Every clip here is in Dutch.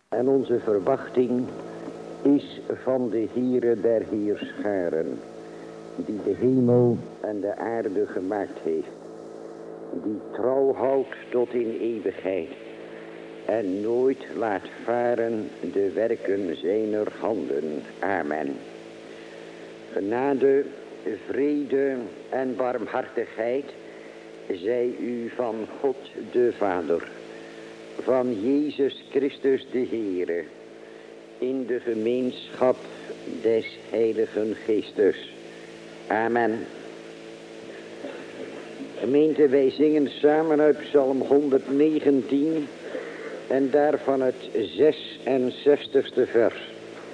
En onze verwachting is van de Heere der Heerscharen, die de hemel en de aarde gemaakt heeft, die trouw houdt tot in eeuwigheid en nooit laat varen de werken zijner handen. Amen. Genade, vrede en barmhartigheid zij u van God de Vader, van Jezus Christus de Heere, in de gemeenschap des Heiligen Geestes. Amen. Gemeente, wij zingen samen uit Psalm 119 en daarvan het 66ste vers.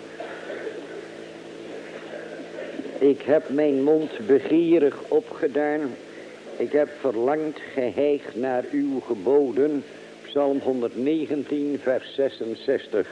Ik heb mijn mond begierig opgedaan, ik heb verlangd geheigd naar uw geboden. Psalm 119 vers 66.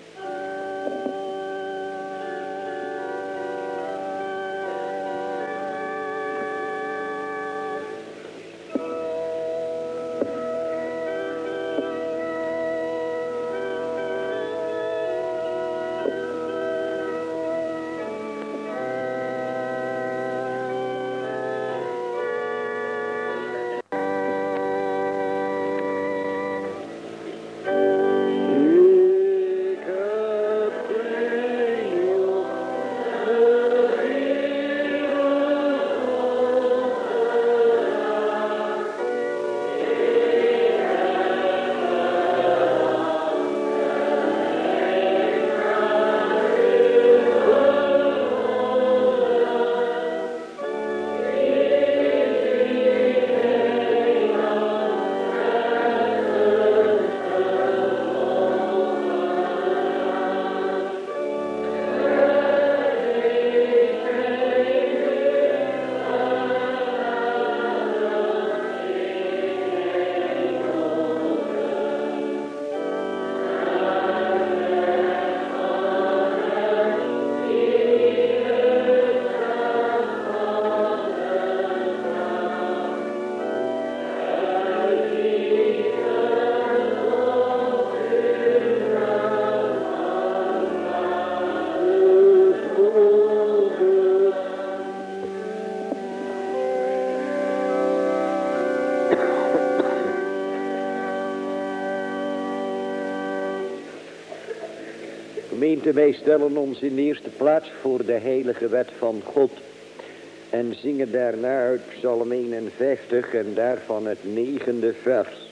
Wij stellen ons in de eerste plaats voor de heilige wet van God en zingen daarna uit Psalm 51 en daarvan het 9e vers.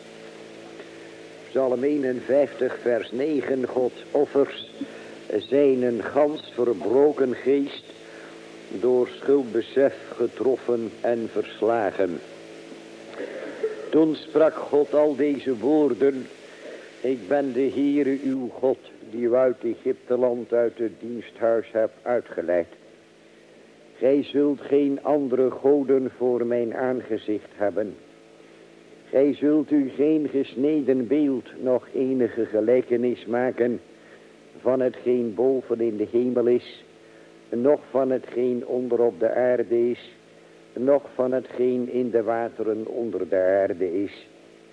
Psalm 51 vers 9, Gods offers zijn een gans verbroken geest, door schuldbesef getroffen en verslagen. Toen sprak God al deze woorden: ik ben de Heere uw God, die u uit Egypteland uit het diensthuis hebt uitgeleid. Gij zult geen andere goden voor mijn aangezicht hebben. Gij zult u geen gesneden beeld, nog enige gelijkenis maken van hetgeen boven in de hemel is, noch van hetgeen onder op de aarde is, noch van hetgeen in de wateren onder de aarde is.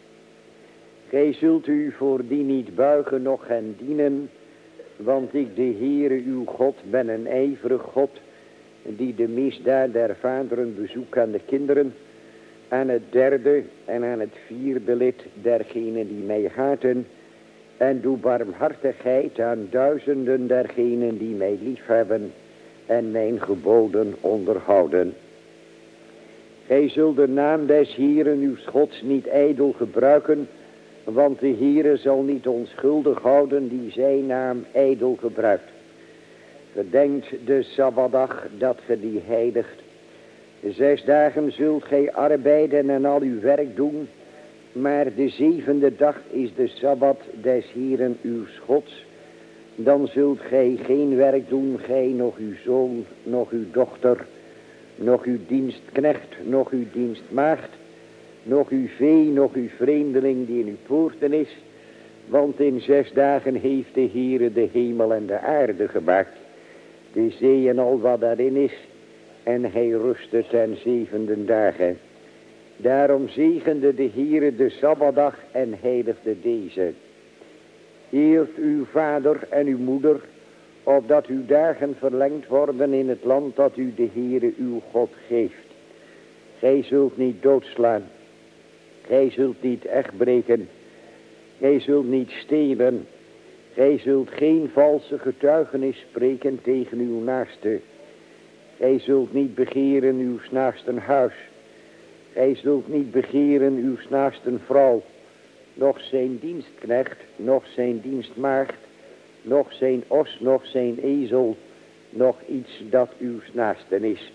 Gij zult u voor die niet buigen, noch hen dienen, want ik, de Heere uw God, ben een ijverig God, die de misdaad der vaderen bezoekt aan de kinderen, aan het derde en aan het vierde lid dergenen die mij haten, en doe barmhartigheid aan duizenden dergenen die mij liefhebben en mijn geboden onderhouden. Gij zult de naam des Heeren uw Gods niet ijdel gebruiken, want de Heere zal niet onschuldig houden die zijn naam ijdel gebruikt. Gedenkt de Sabbatdag dat ge die heiligt. 6 dagen zult gij arbeiden en al uw werk doen, maar de 7e dag is de Sabbat des Heeren uws Gods. Dan zult gij geen werk doen, gij, nog uw zoon, nog uw dochter, nog uw dienstknecht, nog uw dienstmaagd, nog uw vee, nog uw vreemdeling die in uw poorten is, want in 6 dagen heeft de Heere de hemel en de aarde gemaakt, de zee en al wat daarin is, en hij rustte ten 7e dagen. Daarom zegende de Heere de Sabbatdag en heiligde deze. Eert uw vader en uw moeder, opdat uw dagen verlengd worden in het land dat u de Heere uw God geeft. Gij zult niet doodslaan. Gij zult niet echt breken. Gij zult niet stelen. Gij zult geen valse getuigenis spreken tegen uw naaste. Gij zult niet begeren uw naasten huis. Gij zult niet begeren uw naasten vrouw, noch zijn dienstknecht, noch zijn dienstmaagd, noch zijn os, noch zijn ezel, noch iets dat uw naasten is.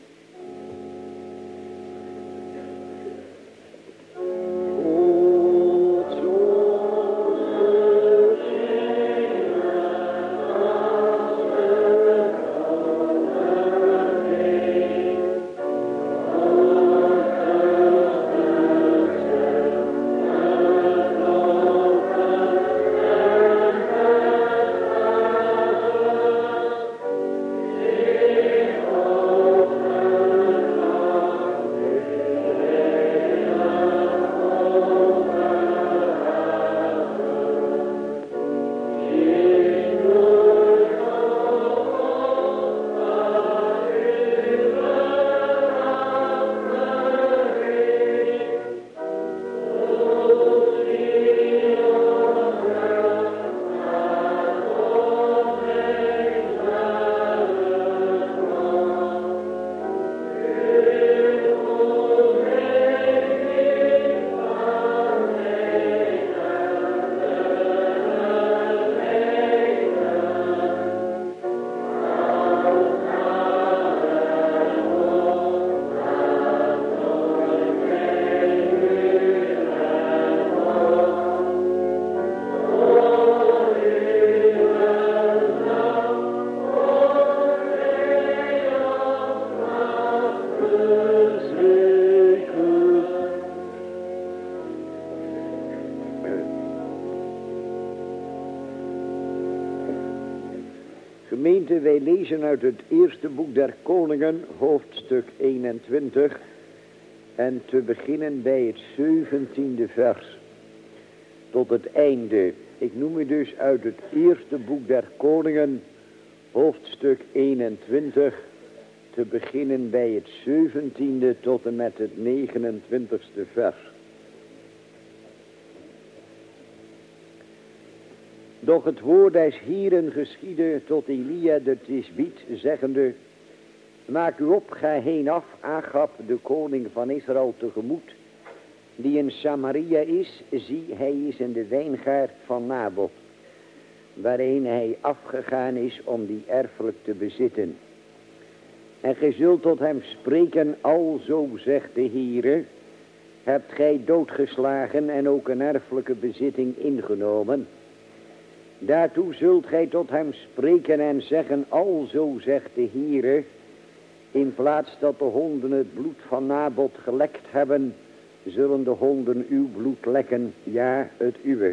Gemeente, wij lezen uit het eerste boek der Koningen, hoofdstuk 21, en te beginnen bij het 17e vers, tot het einde. Ik noem u dus uit het eerste boek der Koningen, hoofdstuk 21, te beginnen bij het 17e tot en met het 29e vers. Doch het woord des Hieren geschiedde tot Elia de Tisbiet, zeggende: Maak u op, ga heen af, Agab, de koning van Israël, tegemoet, die in Samaria is. Zie, hij is in de wijngaard van Naboth, waarheen hij afgegaan is om die erfelijk te bezitten. En gij zult tot hem spreken, alzo zegt de Heere: Hebt gij doodgeslagen en ook een erfelijke bezitting ingenomen? Daartoe zult gij tot hem spreken en zeggen, alzo zegt de Heere: In plaats dat de honden het bloed van Naboth gelekt hebben, zullen de honden uw bloed lekken, ja, het uwe.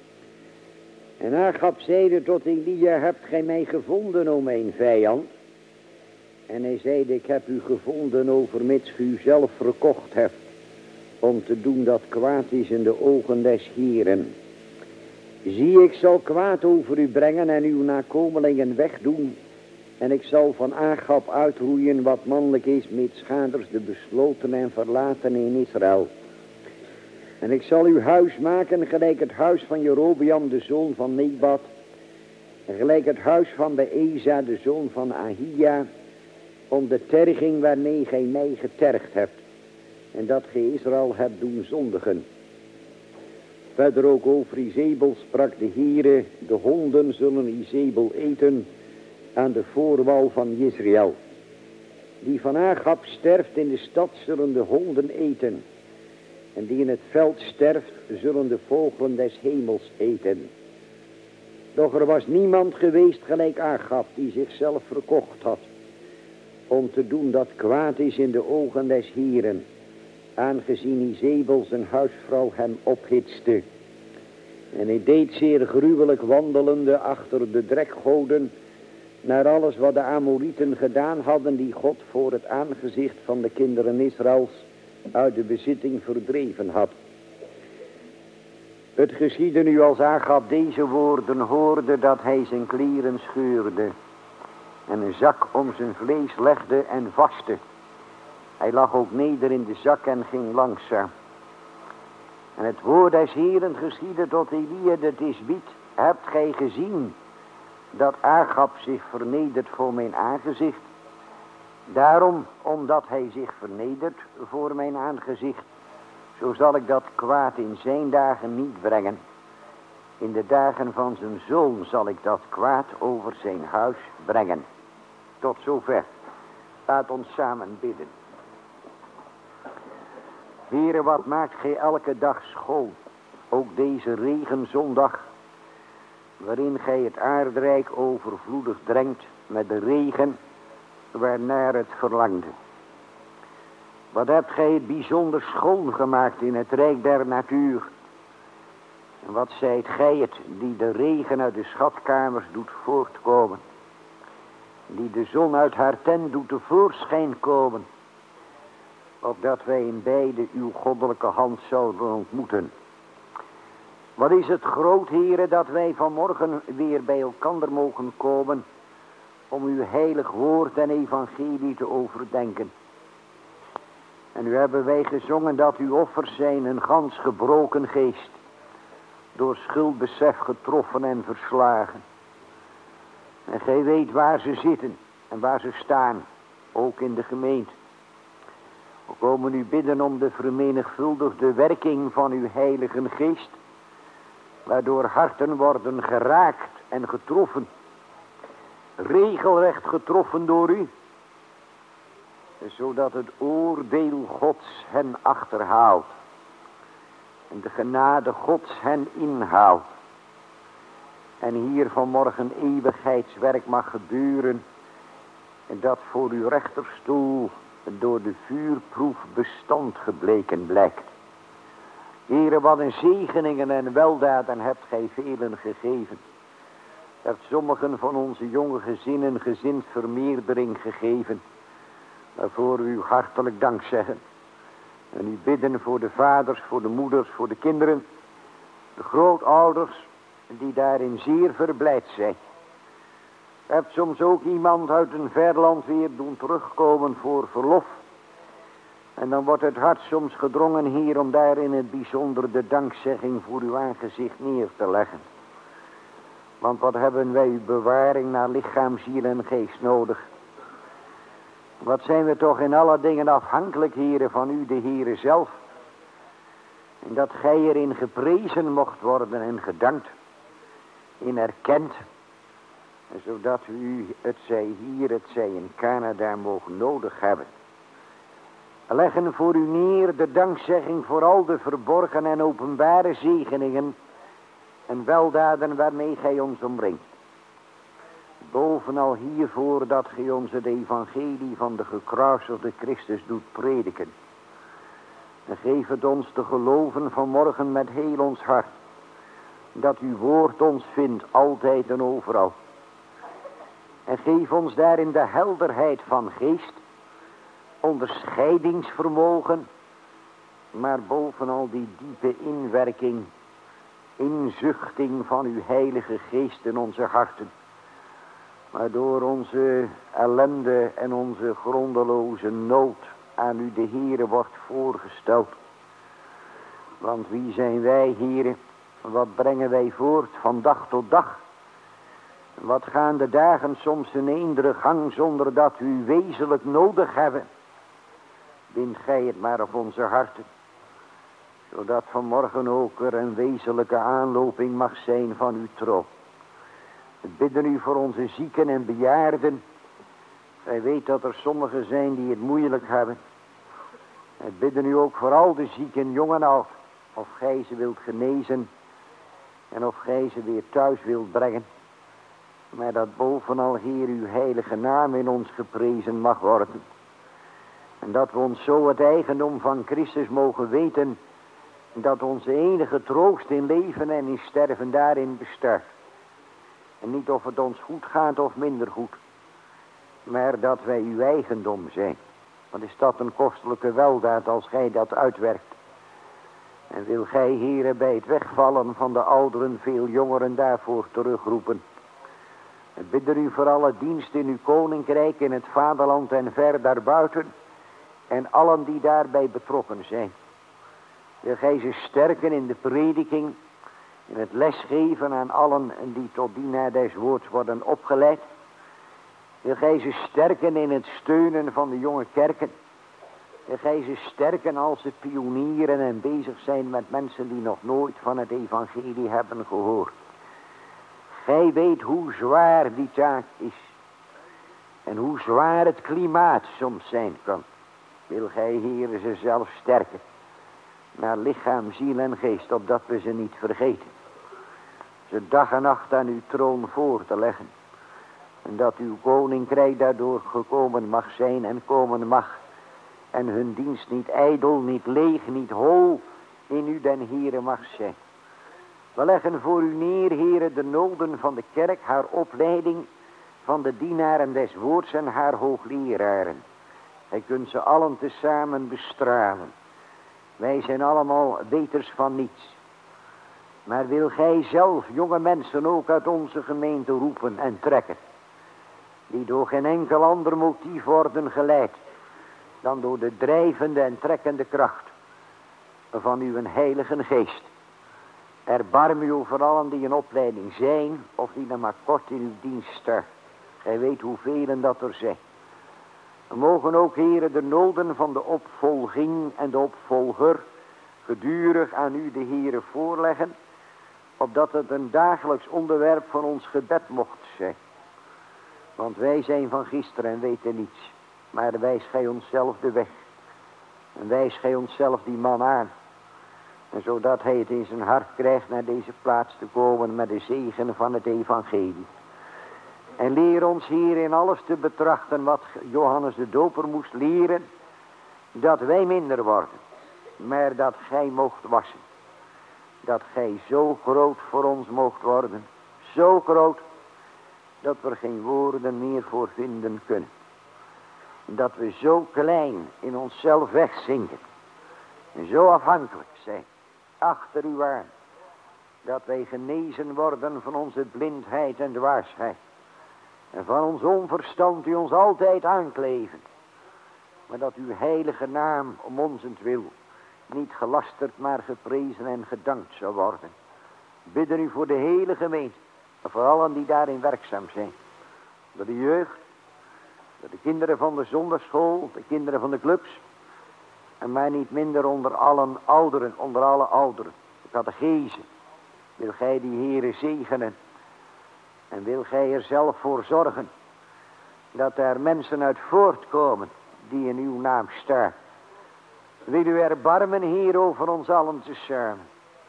En Agab zeide tot Elia: Hebt gij mij gevonden, o mijn vijand? En hij zeide: Ik heb u gevonden, overmits ge u zelf verkocht hebt, om te doen dat kwaad is in de ogen des Heeren. Zie, ik zal kwaad over u brengen en uw nakomelingen wegdoen. En ik zal van Agab uitroeien wat mannelijk is, mitschaders de besloten en verlaten in Israël. En ik zal uw huis maken gelijk het huis van Jerobeam, de zoon van Nebat, en gelijk het huis van Beeza, de zoon van Ahia, om de terging waarmee gij mij getergd hebt, en dat gij Israël hebt doen zondigen. Verder ook over Izebel sprak de Heere: De honden zullen Izebel eten aan de voorwal van Israël. Die van Agab sterft in de stad, zullen de honden eten. En die in het veld sterft, zullen de vogelen des hemels eten. Doch er was niemand geweest gelijk Agab, die zichzelf verkocht had, om te doen dat kwaad is in de ogen des Heeren, aangezien Izebel zijn huisvrouw hem ophitste. En hij deed zeer gruwelijk, wandelende achter de drekgoden, naar alles wat de Amorieten gedaan hadden, die God voor het aangezicht van de kinderen Israëls uit de bezitting verdreven had. Het geschiedde nu als Agab deze woorden hoorde, dat hij zijn kleren scheurde en een zak om zijn vlees legde en vastte. Hij lag ook neder in de zak en ging langzaam. En het woord des Heeren geschiedde tot Elia de Tisbiet: hebt gij gezien dat Agab zich vernedert voor mijn aangezicht? Daarom, omdat hij zich vernedert voor mijn aangezicht, zo zal ik dat kwaad in zijn dagen niet brengen. In de dagen van zijn zoon zal ik dat kwaad over zijn huis brengen. Tot zover. Laat ons samen bidden. Heere, wat maakt gij elke dag schoon, ook deze regenzondag, waarin gij het aardrijk overvloedig drenkt met de regen waarnaar het verlangde. Wat hebt gij het bijzonder schoon gemaakt in het rijk der natuur. En wat zijt gij het die de regen uit de schatkamers doet voortkomen, die de zon uit haar tent doet tevoorschijn komen, opdat wij in beide uw goddelijke hand zouden ontmoeten. Wat is het groot, Heere, dat wij vanmorgen weer bij elkander mogen komen om uw heilig woord en evangelie te overdenken. En nu hebben wij gezongen dat uw offers zijn een gans gebroken geest, door schuldbesef getroffen en verslagen. En gij weet waar ze zitten en waar ze staan, ook in de gemeente. We komen u bidden om de vermenigvuldigde werking van uw heilige geest, waardoor harten worden geraakt en getroffen, regelrecht getroffen door u, zodat het oordeel Gods hen achterhaalt en de genade Gods hen inhaalt. En hier vanmorgen eeuwigheidswerk mag gebeuren, en dat voor uw rechterstoel door de vuurproef bestand gebleken blijkt. Heere, wat een zegeningen en weldaden hebt gij velen gegeven. Dat sommigen van onze jonge gezinnen gezinsvermeerdering gegeven, waarvoor u hartelijk dank zeggen. En u bidden voor de vaders, voor de moeders, voor de kinderen, de grootouders, die daarin zeer verblijd zijn. U hebt soms ook iemand uit een ver land weer doen terugkomen voor verlof. En dan wordt het hart soms gedrongen, Heer, om daar in het bijzonder de dankzegging voor uw aangezicht neer te leggen. Want wat hebben wij uw bewaring naar lichaam, ziel en geest nodig? Wat zijn we toch in alle dingen afhankelijk, Heere, van u, de Heere zelf. En dat gij erin geprezen mocht worden en gedankt, in erkend, zodat u, het zij hier, het zij in Canada, mogen nodig hebben. Leggen voor u neer de dankzegging voor al de verborgen en openbare zegeningen en weldaden waarmee gij ons omringt. Bovenal hiervoor dat gij ons het evangelie van de gekruisigde Christus doet prediken. En geef het ons te geloven vanmorgen met heel ons hart, dat uw woord ons vindt altijd en overal. En geef ons daarin de helderheid van geest, onderscheidingsvermogen, maar bovenal die diepe inwerking, inzuchting van uw heilige geest in onze harten, waardoor onze ellende en onze grondeloze nood aan u de Heere wordt voorgesteld. Want wie zijn wij, Heere? Wat brengen wij voort van dag tot dag? Wat gaan de dagen soms in eendere gang zonder dat we u wezenlijk nodig hebben? Bind gij het maar op onze harten, zodat vanmorgen ook er een wezenlijke aanloping mag zijn van uw troon. We bidden u voor onze zieken en bejaarden. Gij weet dat er sommigen zijn die het moeilijk hebben. We bidden u ook voor al de zieken, jong en oud, of gij ze wilt genezen en of gij ze weer thuis wilt brengen. Maar dat bovenal, Heer, uw heilige naam in ons geprezen mag worden. En dat we ons zo het eigendom van Christus mogen weten, dat onze enige troost in leven en in sterven daarin bestaat. En niet of het ons goed gaat of minder goed, maar dat wij uw eigendom zijn. Wat is dat een kostelijke weldaad als gij dat uitwerkt. En wil gij, heren, bij het wegvallen van de ouderen veel jongeren daarvoor terugroepen. Ik bid er u voor alle dienst in uw koninkrijk, in het vaderland en ver daarbuiten. En allen die daarbij betrokken zijn. Wil gij ze sterken in de prediking, in het lesgeven aan allen die tot dienaar des woords worden opgeleid. Wil gij ze sterken in het steunen van de jonge kerken. Wil gij ze sterken als ze pionieren en bezig zijn met mensen die nog nooit van het evangelie hebben gehoord. Gij weet hoe zwaar die taak is. En hoe zwaar het klimaat soms zijn kan. Wil gij, Heere, ze zelf sterken. Naar lichaam, ziel en geest, opdat we ze niet vergeten. Ze dag en nacht aan uw troon voor te leggen. En dat uw koninkrijk daardoor gekomen mag zijn en komen mag. En hun dienst niet ijdel, niet leeg, niet hol in u den Heere mag zijn. We leggen voor u neer, Heere, de noden van de kerk, haar opleiding van de dienaren des woords en haar hoogleraren. Gij kunt ze allen tezamen bestralen. Wij zijn allemaal beters van niets. Maar wil gij zelf jonge mensen ook uit onze gemeente roepen en trekken. Die door geen enkel ander motief worden geleid. Dan door de drijvende en trekkende kracht van uw heilige geest. Erbarm u over allen die in opleiding zijn of die nog maar kort in uw dienst staan. Gij weet hoeveel dat er zijn. We mogen ook, heren, de noden van de opvolging en de opvolger gedurig aan u, de Heere, voorleggen, opdat het een dagelijks onderwerp van ons gebed mocht zijn. Want wij zijn van gisteren en weten niets, maar wijs gij onszelf de weg. En wijs gij onszelf die man aan. En zodat hij het in zijn hart krijgt naar deze plaats te komen met de zegen van het evangelie. En leer ons hier in alles te betrachten wat Johannes de Doper moest leren. Dat wij minder worden, maar dat gij moogt wassen. Dat gij zo groot voor ons moogt worden. Zo groot, dat we er geen woorden meer voor vinden kunnen. Dat we zo klein in onszelf wegzinken. En zo afhankelijk zijn, achter u aan. Dat wij genezen worden van onze blindheid en dwaasheid. En van ons onverstand die ons altijd aankleven. Maar dat uw heilige naam om onzentwil niet gelasterd maar geprezen en gedankt zou worden. Bidden u voor de hele gemeente. En voor allen die daarin werkzaam zijn. Voor de jeugd. Voor de kinderen van de zondagschool. De kinderen van de clubs. En maar niet minder onder allen ouderen. Onder alle ouderen. De catechezen. Wil gij die Heere zegenen. En wil gij er zelf voor zorgen. Dat er mensen uit voortkomen. Die in uw naam staan. Wil u erbarmen, Heer, over ons allen tezamen.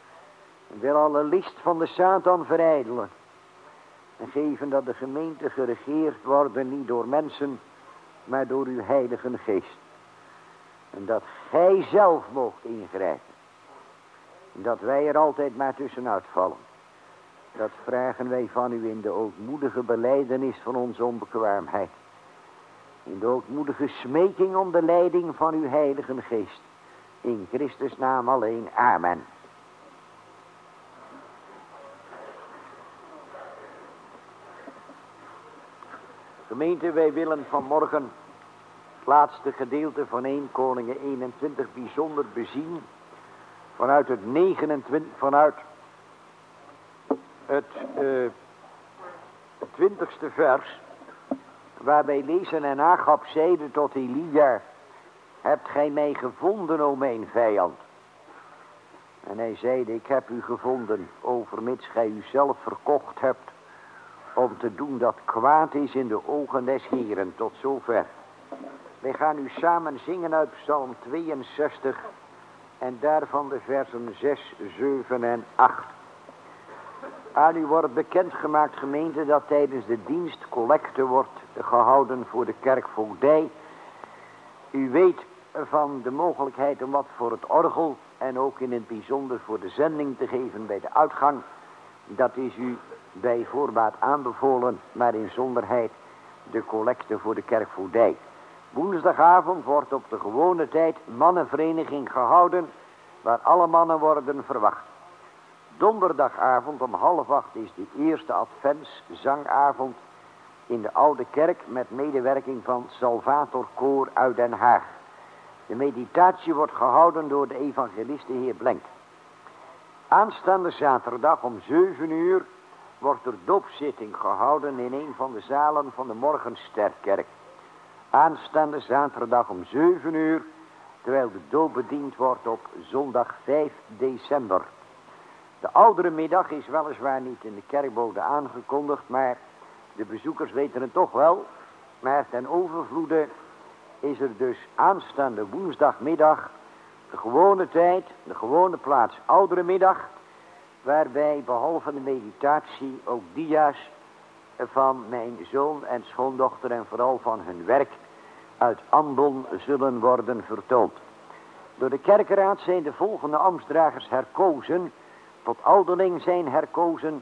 En wil alle list van de Satan verijdelen. En geven dat de gemeente geregeerd worden niet door mensen, maar door uw heilige geest. En dat gij zelf moogt ingrijpen. En dat wij er altijd maar tussenuit vallen. Dat vragen wij van u in de ootmoedige belijdenis van onze onbekwaamheid. In de ootmoedige smeking om de leiding van uw heilige geest. In Christus naam alleen. Amen. Gemeente, wij willen vanmorgen het laatste gedeelte van 1 Koningen 21 bijzonder bezien. Vanuit het 20ste vers. Waarbij lezen en Agab zeiden tot Elia. Hebt gij mij gevonden, o mijn vijand? En hij zeide, ik heb u gevonden, overmits gij u zelf verkocht hebt, om te doen dat kwaad is in de ogen des Heeren. Tot zover. Wij gaan nu samen zingen uit Psalm 62 en daarvan de versen 6, 7 en 8. Aan u wordt bekendgemaakt, gemeente, dat tijdens de dienst collecte wordt gehouden voor de kerkvoogdij. U weet van de mogelijkheid om wat voor het orgel en ook in het bijzonder voor de zending te geven bij de uitgang. Dat is u bij voorbaat aanbevolen, maar in zonderheid de collecte voor de kerkvoogdij. Woensdagavond wordt op de gewone tijd mannenvereniging gehouden waar alle mannen worden verwacht. Donderdagavond om 7:30 is de eerste adventszangavond in de Oude Kerk met medewerking van Salvator Koor uit Den Haag. De meditatie wordt gehouden door de evangelist de heer Blenk. Aanstaande zaterdag om 7 uur wordt er doopzitting gehouden in een van de zalen van de Morgensterkerk. Aanstaande zaterdag om 7 uur, terwijl de doop bediend wordt op zondag 5 december. De oudere middag is weliswaar niet in de kerkbode aangekondigd, maar de bezoekers weten het toch wel. Maar ten overvloede is er dus aanstaande woensdagmiddag de gewone tijd, de gewone plaats oudere middag, waarbij behalve de meditatie ook dia's van mijn zoon en schoondochter en vooral van hun werk uit Ambon zullen worden vertoond. Door de kerkenraad zijn de volgende ambtsdragers herkozen. Tot ouderling zijn herkozen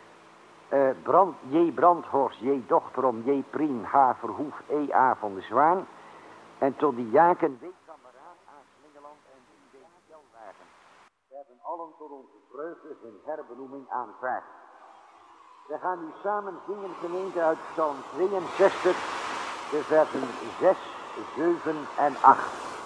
J. Brandhorst, J. Dochterom, J. Priem, H. Verhoef, E. A. van de Zwaan. En tot diaken W. Kameraan, A. Slingeland en D. Kjelwagen. We hebben allen tot onze vreugde hun herbenoeming aanvaard. We gaan nu samen zingen, gemeente, uit Psalm 62, de versen 6, 7 en 8.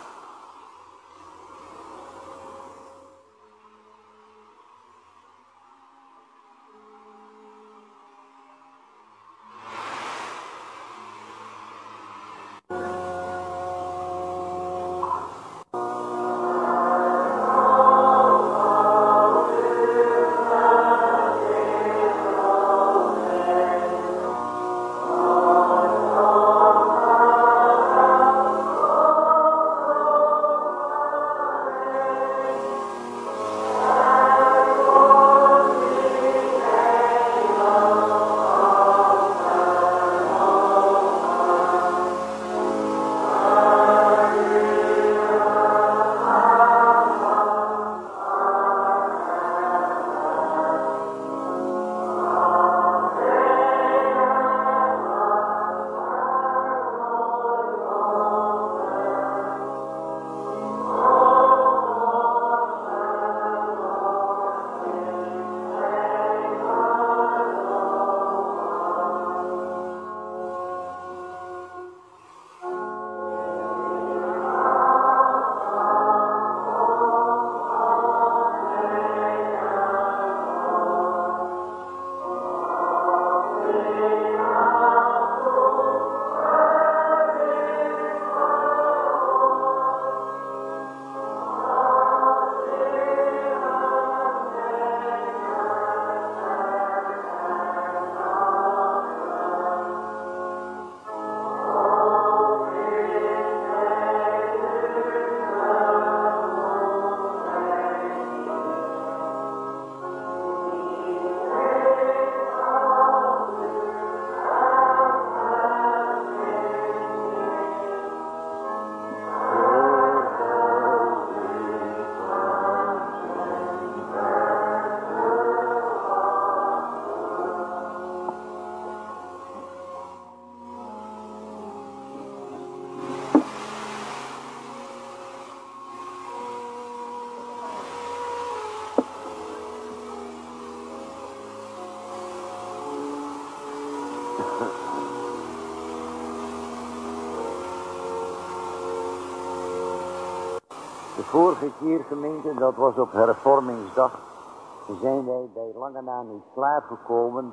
De vorige keer, gemeente, dat was op hervormingsdag, zijn wij bij lange na niet klaargekomen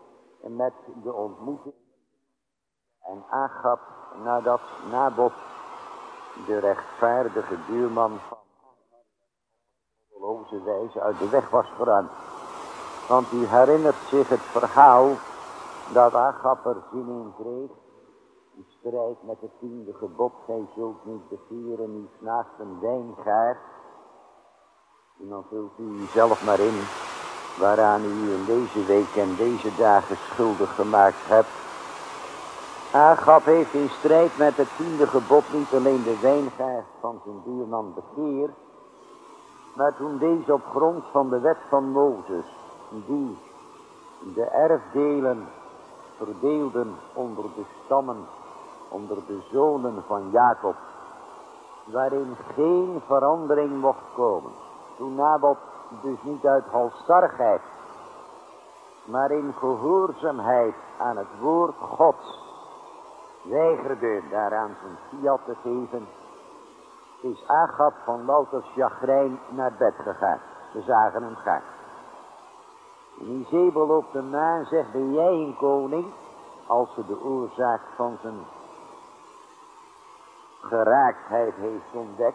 met de ontmoeting en aangaf nadat Nabot, de rechtvaardige buurman van goddeloze wijze uit de weg was geruimd. Want u herinnert zich het verhaal dat Agap er zin in kreeg, in strijd met het 10e gebod, gij zult niet begeren uw naasten wijngaard. En dan vult u zelf maar in waaraan u in deze week en deze dagen schuldig gemaakt hebt. Agap heeft in strijd met het 10e gebod niet alleen de wijngaard van zijn buurman begeerd, maar toen deze op grond van de wet van Mozes, die de erfdelen verdeelden onder de stammen, onder de zonen van Jacob, waarin geen verandering mocht komen, Toen Nabot dus niet uit halsstarrigheid, maar in gehoorzaamheid aan het woord Gods weigerde daaraan zijn fiat te geven, is Agab van louter chagrijn naar bed gegaan. We zagen hem gaan. En Izebel loopt hem na en zegt, ben jij een koning? Als ze de oorzaak van zijn geraaktheid heeft ontdekt.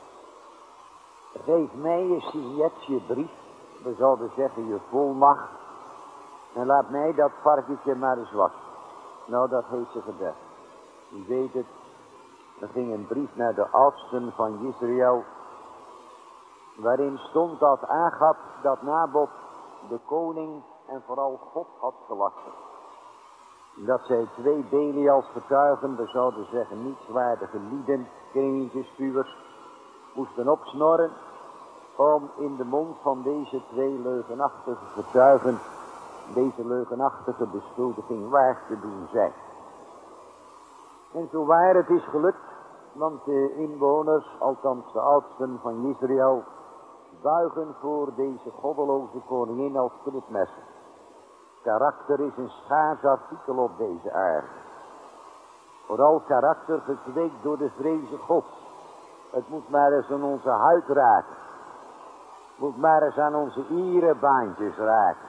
Geef mij je signet, je brief, we zouden zeggen je volmacht, en laat mij dat varkentje maar eens wassen. Nou, dat heeft ze gedaan. U weet het, er ging een brief naar de oudsten van Israël, waarin stond dat Agab, dat Nabot, de koning en vooral God had gelasterd. Dat zij 2 Belials getuigen, we zouden zeggen nietswaardige lieden, kringetjespuwers, moesten opsnorren om in de mond van deze 2 leugenachtige getuigen deze leugenachtige beschuldiging waar te doen zijn. En zo waar het is gelukt, want de inwoners, althans de oudsten van Israël, buigen voor deze goddeloze koningin als knipmessen. Karakter is een schaars artikel op deze aarde. Vooral karakter gekweekt door de vreze God. Het moet maar eens aan onze huid raken. Het moet maar eens aan onze ierenbaantjes raken.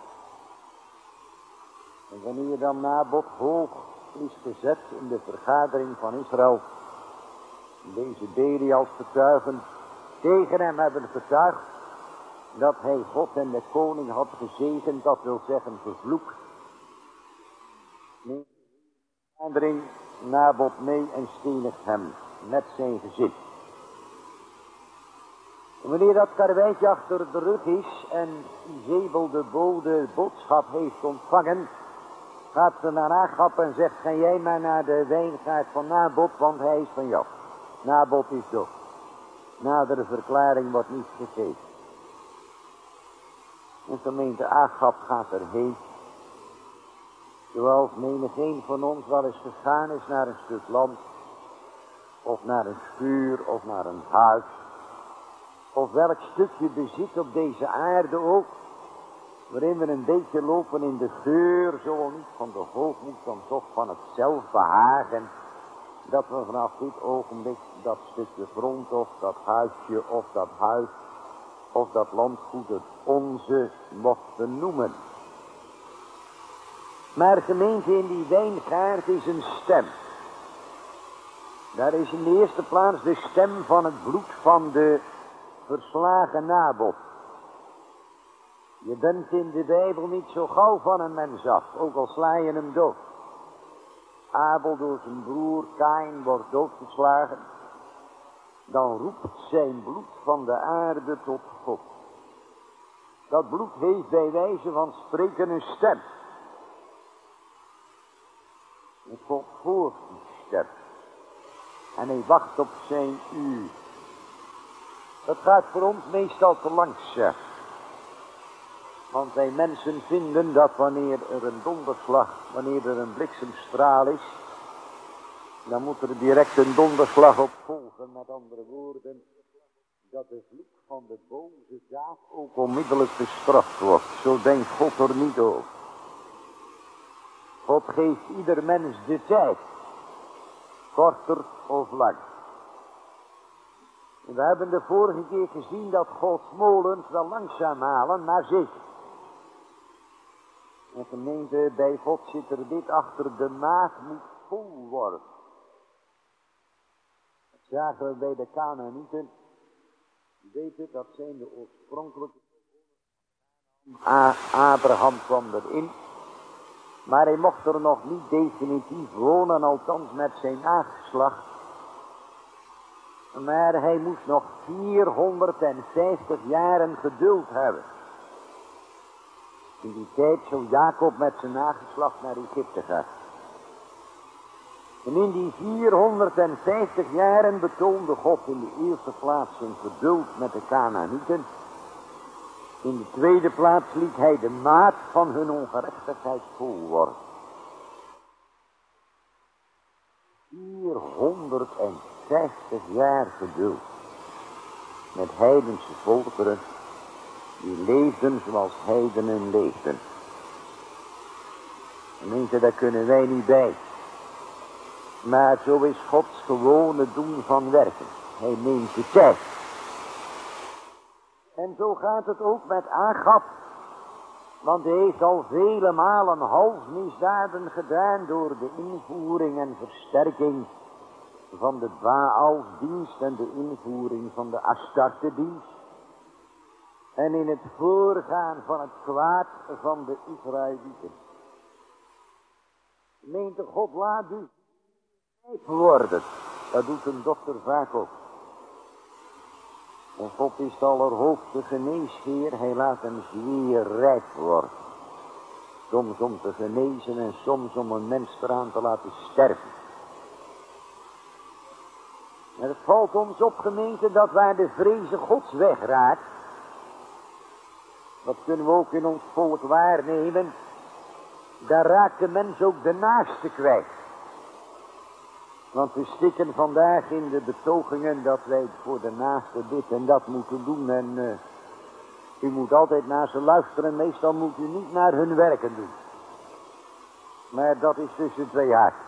En wanneer dan Nabot hoog is gezet in de vergadering van Israël, deze Belials getuigen tegen hem hebben getuigd dat hij God en de koning had gezegend, dat wil zeggen vervloekt. Neemt de vergadering Nabot mee en stenigt hem met zijn gezin. En wanneer dat karweitje achter de rug is en Izebel de boodschap heeft ontvangen, gaat ze naar Agab en zegt, ga jij maar naar de wijngaard van Nabot, want hij is van jou. Nabot is dood. Nadere verklaring wordt niet gegeven. En gemeente Agab gaat erheen, zoals menigeen van ons wel eens gegaan is naar een stuk land, of naar een schuur, of naar een huis, of welk stukje bezit op deze aarde ook, waarin we een beetje lopen in de geur, zo niet van de hoogmoed, dan toch van het zelfbehagen, dat we vanaf dit ogenblik dat stukje grond, of dat huisje, of dat huis, of dat landgoed het onze mochten noemen. Maar gemeente, in die wijngaard is een stem. Daar is in de eerste plaats de stem van het bloed van de verslagen Nabot. Je bent in de Bijbel niet zo gauw van een mens af, ook al sla je hem dood. Abel door zijn broer Kain wordt doodgeslagen. Dan roept zijn bloed van de aarde tot God. Dat bloed heeft bij wijze van spreken een stem. Het God voor die stem. En hij wacht op zijn uur. Dat gaat voor ons meestal te langzaam. Want wij mensen vinden dat wanneer er een donderslag, wanneer er een bliksemstraal is, dan moet er direct een donderslag op volgen. Met andere woorden, dat de vloek van de boze zaak ook onmiddellijk bestraft wordt. Zo denkt God er niet over. God geeft ieder mens de tijd, korter of lang. En we hebben de vorige keer gezien dat Gods molens wel langzaam halen, maar zeker. En gemeente, bij God zit er dit achter, de maag moet vol worden. Dat zagen we bij de Kanaanieten. U weet het, dat zijn de oorspronkelijke. Abraham kwam erin. Maar hij mocht er nog niet definitief wonen, althans met zijn nageslacht. Maar hij moest nog 450 jaren geduld hebben. In die tijd zou Jacob met zijn nageslacht naar Egypte gaan. En in die 450 jaren betoonde God in de eerste plaats zijn geduld met de Kanaanieten. In de tweede plaats liet hij de maat van hun ongerechtigheid vol worden. 450 jaar geduld. met heidense volkeren die leefden zoals heidenen leefden. Gemeente, daar kunnen wij niet bij. Maar zo is Gods gewone doen van werken. Hij neemt de tijd. En zo gaat het ook met Agab. Want hij heeft al vele malen halsmisdaden gedaan door de invoering en versterking van de Baalsdienst en de invoering van de Astarte-dienst. En in het voorgaan van het kwaad van de Israëlieten. Gemeente, God laat u rijp worden. Dat doet een dokter vaak ook. En God is de allerhoogste geneesheer. Hij laat hem zeer rijp worden. Soms om te genezen en soms om een mens eraan te laten sterven. En het valt ons op, gemeente, dat waar de vreze Gods wegraakt. Dat kunnen we ook in ons volk waarnemen. Daar raakt de mens ook de naaste kwijt. Want we stikken vandaag in de betogingen dat wij voor de naaste dit en dat moeten doen. En u moet altijd naar ze luisteren. Meestal moet u niet naar hun werken doen. Maar dat is tussen twee haken.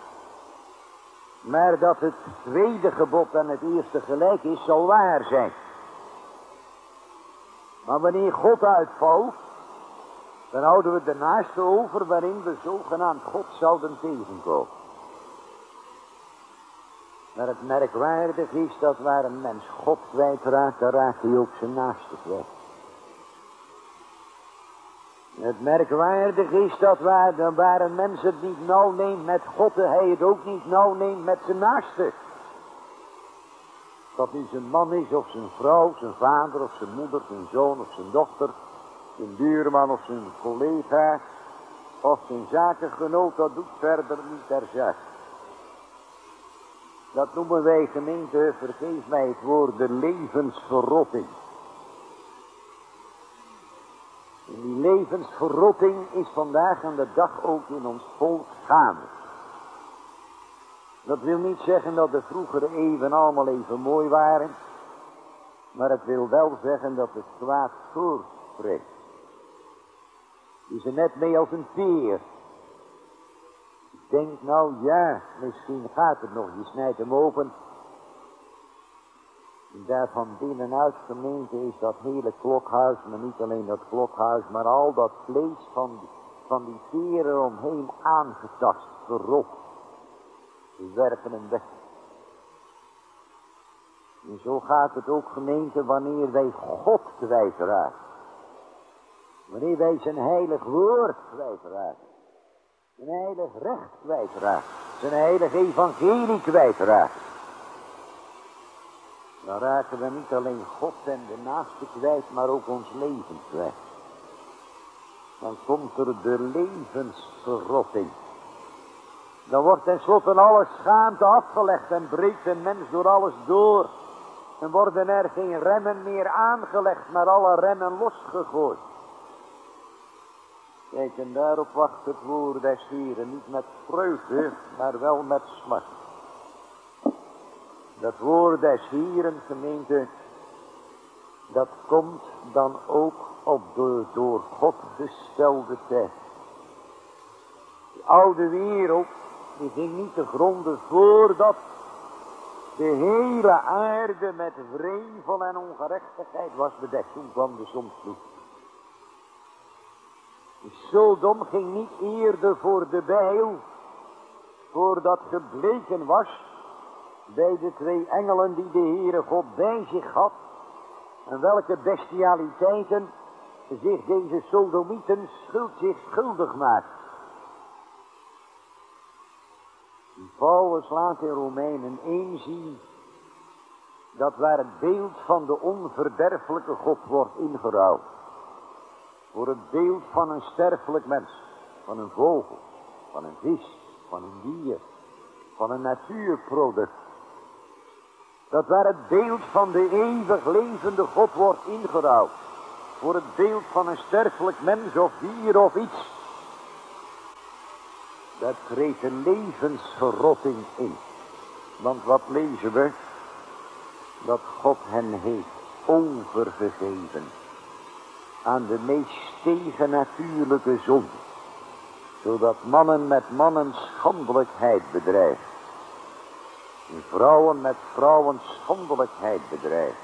Maar dat het tweede gebod en het eerste gelijk is, zal waar zijn. Maar wanneer God uitvalt, dan houden we de naaste over waarin we zogenaamd God zouden tegenkomen. Maar het merkwaardig is dat waar een mens God kwijtraakt, dan raakt hij ook zijn naaste kwijt. Het merkwaardig is dat waar een mens het niet nauw neemt met God, hij het ook niet nauw neemt met zijn naaste. Dat nu zijn man is of zijn vrouw, zijn vader of zijn moeder, zijn zoon of zijn dochter, zijn buurman of zijn collega of zijn zakengenoot, dat doet verder niet ter zake. Dat noemen wij, gemeente, vergeef mij het woord, de levensverrotting. En die levensverrotting is vandaag aan de dag ook in ons volk gaande. Dat wil niet zeggen dat de vroegere eeuwen allemaal even mooi waren. Maar het wil wel zeggen dat het kwaad voortspreekt. Die is er net mee als een peer. Ik denk nou ja, misschien gaat het nog. Je snijdt hem open. En daar van binnenuit, gemeente, is dat hele klokhuis, maar niet alleen dat klokhuis, maar al dat vlees van die peren omheen aangetast, verrot. We werpen hem weg. En zo gaat het ook, gemeente, wanneer wij God kwijtraken. Wanneer wij zijn heilig woord kwijtraken. Zijn heilig recht kwijtraken. Zijn heilig evangelie kwijtraken. Dan raken we niet alleen God en de naaste kwijt, maar ook ons leven kwijt. Dan komt er de levensverrotting. Dan wordt tenslotte alle schaamte afgelegd en breekt een mens door alles door. En worden er geen remmen meer aangelegd, maar alle remmen losgegooid. Kijk, en daarop wacht het woord des Heren, niet met vreugde, maar wel met smart. Dat woord des Heren, gemeente, dat komt dan ook op de door God gestelde tijd. De oude wereld, die ging niet te gronden voordat de hele aarde met wrevel en ongerechtigheid was bedekt. Toen kwam de zondvloed. Sodom ging niet eerder voor de bijl, voordat gebleken was bij de twee engelen die de Heere God bij zich had, en welke bestialiteiten zich deze Sodomieten zich schuldig maakt. Paulus laat in Romeinen 1 zien dat waar het beeld van de onverderfelijke God wordt ingeruild voor het beeld van een sterfelijk mens, van een vogel, van een vis, van een dier, van een natuurproduct. Dat waar het beeld van de eeuwig levende God wordt ingeruild voor het beeld van een sterfelijk mens of dier of iets. Dat treedt een levensverrotting in. Want wat lezen we? Dat God hen heeft overgegeven aan de meest tegennatuurlijke zonde, zodat mannen met mannen schandelijkheid bedrijven, en vrouwen met vrouwen schandelijkheid bedrijven.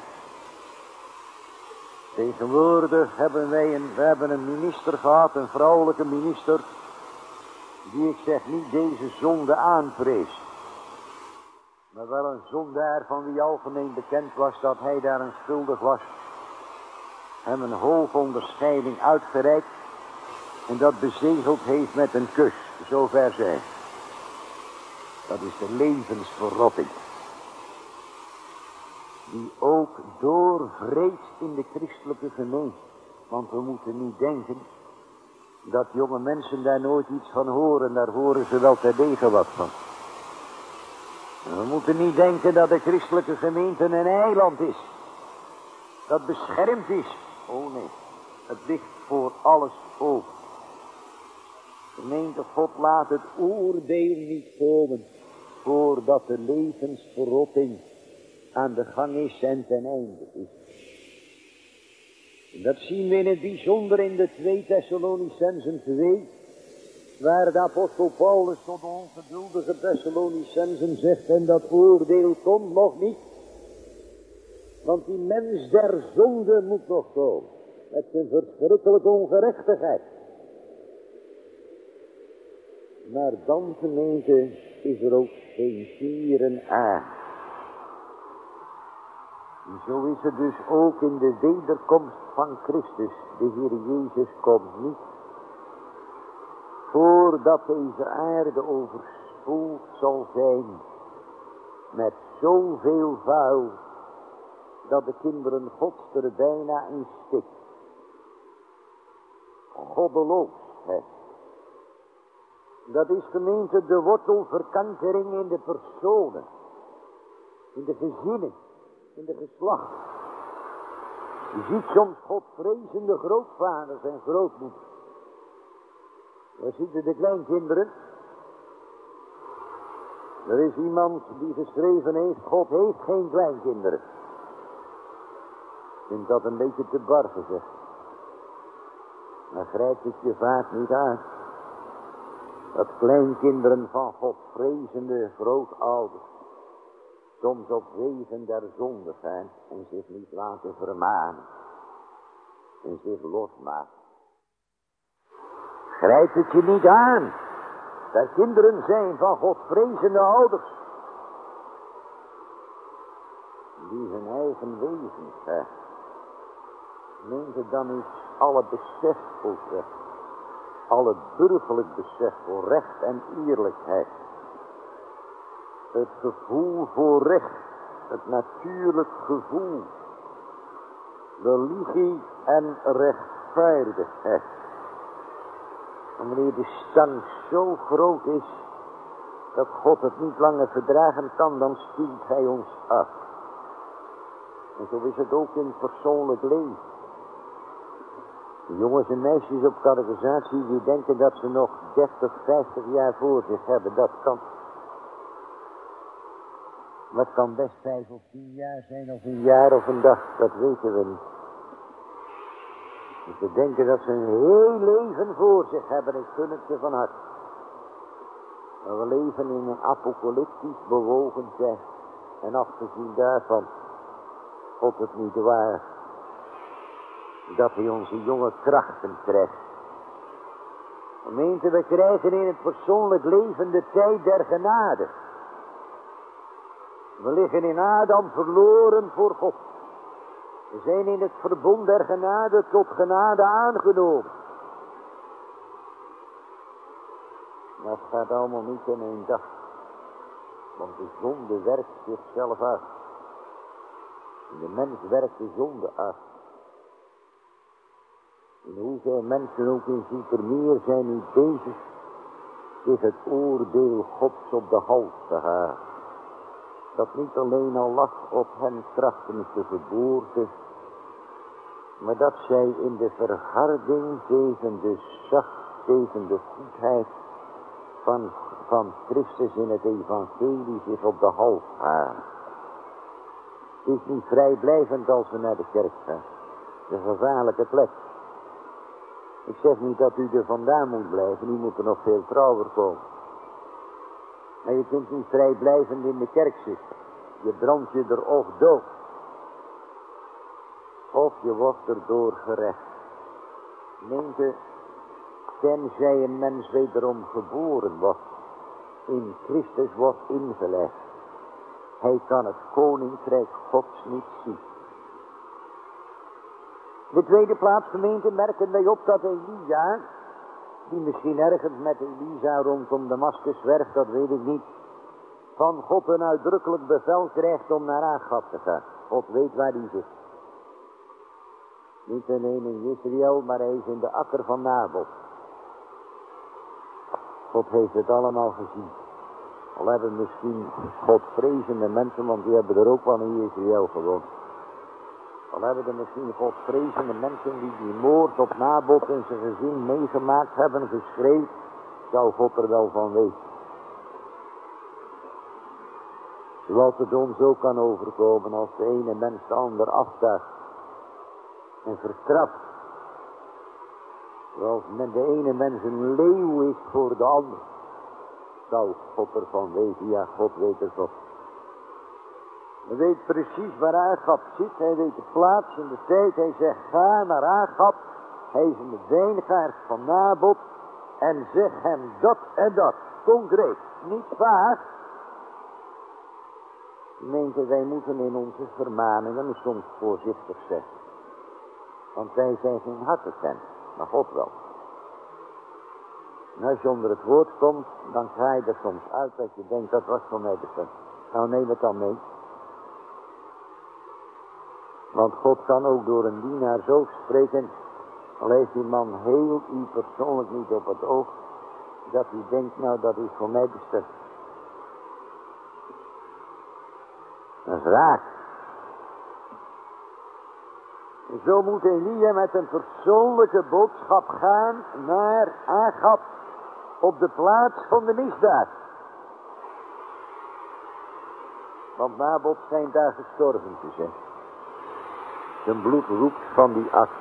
Tegenwoordig hebben we hebben een minister gehad, een vrouwelijke minister, die ik zeg niet deze zonde aanvreest, maar wel een zondaar van wie algemeen bekend was dat hij daaraan schuldig was, hem een hoge onderscheiding uitgereikt en dat bezegeld heeft met een kus, zover zij. Dat is de levensverrotting, die ook doorvreet in de christelijke gemeente. Want we moeten niet denken dat jonge mensen daar nooit iets van horen, daar horen ze wel terdege wat van. En we moeten niet denken dat de christelijke gemeente een eiland is, dat beschermd is. Oh nee, het ligt voor alles open. Gemeente God, laat het oordeel niet komen voordat de levensverrotting aan de gang is en ten einde is. En dat zien we in het bijzonder in de 2 Thessalonicenzen 2, waar de apostel Paulus tot de ongeduldige Thessalonicenzen zegt, en dat oordeel komt nog niet, want die mens der zonde moet nog komen, met zijn verschrikkelijke ongerechtigheid. Maar dan, gemeente, is er ook geen keren aan. En zo is het dus ook in de wederkomst van Christus. De Heer Jezus komt niet voordat deze aarde overspoeld zal zijn met zoveel vuil dat de kinderen Gods er bijna in stikt. Goddeloosheid. Dat is, gemeente, de wortelverkankering in de personen, in de gezinnen, in de geslachten. Je ziet soms godvrezende grootvaders en grootmoeders. Daar zitten de kleinkinderen. Er is iemand die geschreven heeft, God heeft geen kleinkinderen. Ik vind dat een beetje te bar gezegd. Maar grijpt het je vaak niet aan dat kleinkinderen van godvrezende grootouders soms op wegen der zonde zijn en zich niet laten vermanen en zich losmaken. Grijpt het je niet aan dat kinderen zijn van godvrezende ouders die hun eigen wezen hebben. Neemt het dan is alle besef voor weg, alle burgerlijk besef voor recht en eerlijkheid, het gevoel voor recht, het natuurlijk gevoel, religie en rechtvaardigheid. En wanneer de stank zo groot is dat God het niet langer verdragen kan, dan stuurt hij ons af. En zo is het ook in het persoonlijk leven. De jongens en meisjes op catechisatie die denken dat ze nog 30, 50 jaar voor zich hebben, dat kan. Maar het kan best 5 of 10 jaar zijn, of een jaar of een dag, dat weten we niet. Dus ze denken dat ze een heel leven voor zich hebben, ik gun het ze van harte. Maar we leven in een apocalyptisch bewogen tijd. En afgezien daarvan, God het niet waar, dat hij onze jonge krachten treft. Gemeente, we krijgen in het persoonlijk leven de tijd der genade. We liggen in Adam verloren voor God. We zijn in het verbond der genade tot genade aangenomen. Dat gaat allemaal niet in één dag. Want de zonde werkt zichzelf uit. En de mens werkt de zonde af. En hoeveel mensen ook in Zoetermeer zijn niet bezig zich het oordeel Gods op de hals te halen. Dat niet alleen al lag op hen krachtens de geboorte, maar dat zij in de verharding tegen de zacht, tegen de goedheid van Christus in het evangelie zich op de hals halen. Het is niet vrijblijvend als we naar de kerk gaan. Het is een gevaarlijke plek. Ik zeg niet dat u er vandaan moet blijven. U moet er nog veel trouwer komen. Maar je kunt niet vrijblijvend in de kerk zitten. Je brandt je er of dood. Of je wordt erdoor gerecht. Meente, tenzij een mens wederom geboren wordt, in Christus wordt ingelegd. Hij kan het koninkrijk Gods niet zien. De tweede plaats, gemeente, merken wij op dat Elia, die misschien ergens met Elisa rondom Damaskus zwerft, dat weet ik niet, van God een uitdrukkelijk bevel krijgt om naar Agab te gaan. God weet waar hij zit. Niet alleen in Israël, maar hij is in de akker van Nabot. God heeft het allemaal gezien. Al hebben misschien godvrezende mensen, want die hebben er ook wel in Israël gewoond. Al hebben er misschien godvrezende mensen die moord op Nabot en zijn gezin meegemaakt hebben, geschreven, zou God er wel van weten. Zoals het ons ook kan overkomen als de ene mens de ander aftuigt en vertrapt. Zoals de ene mens een leeuw is voor de ander, zou God ervan weten. Ja, God weet er wat. Hij weet precies waar Agab zit. Hij weet de plaats en de tijd. Hij zegt, ga naar Agab. Hij is een wijngaard van Nabot. En zeg hem dat en dat. Concreet. Niet vaag. Gemeente, wij moeten in onze vermaningen soms voorzichtig zijn. Want wij zijn geen hartekent. Maar God wel. En als je onder het woord komt, dan ga je er soms uit dat je denkt, dat was voor mij bestemd. Nou, neem het dan mee. Want God kan ook door een dienaar zo spreken, al heeft die man heel u persoonlijk niet op het oog, dat u denkt, nou, dat is voor mij bestemd. Dat is raak. En zo moet Elia met een persoonlijke boodschap gaan naar Agab op de plaats van de misdaad. Want Nabot schijnt daar gestorven te zijn. Zijn bloed roept van die akt.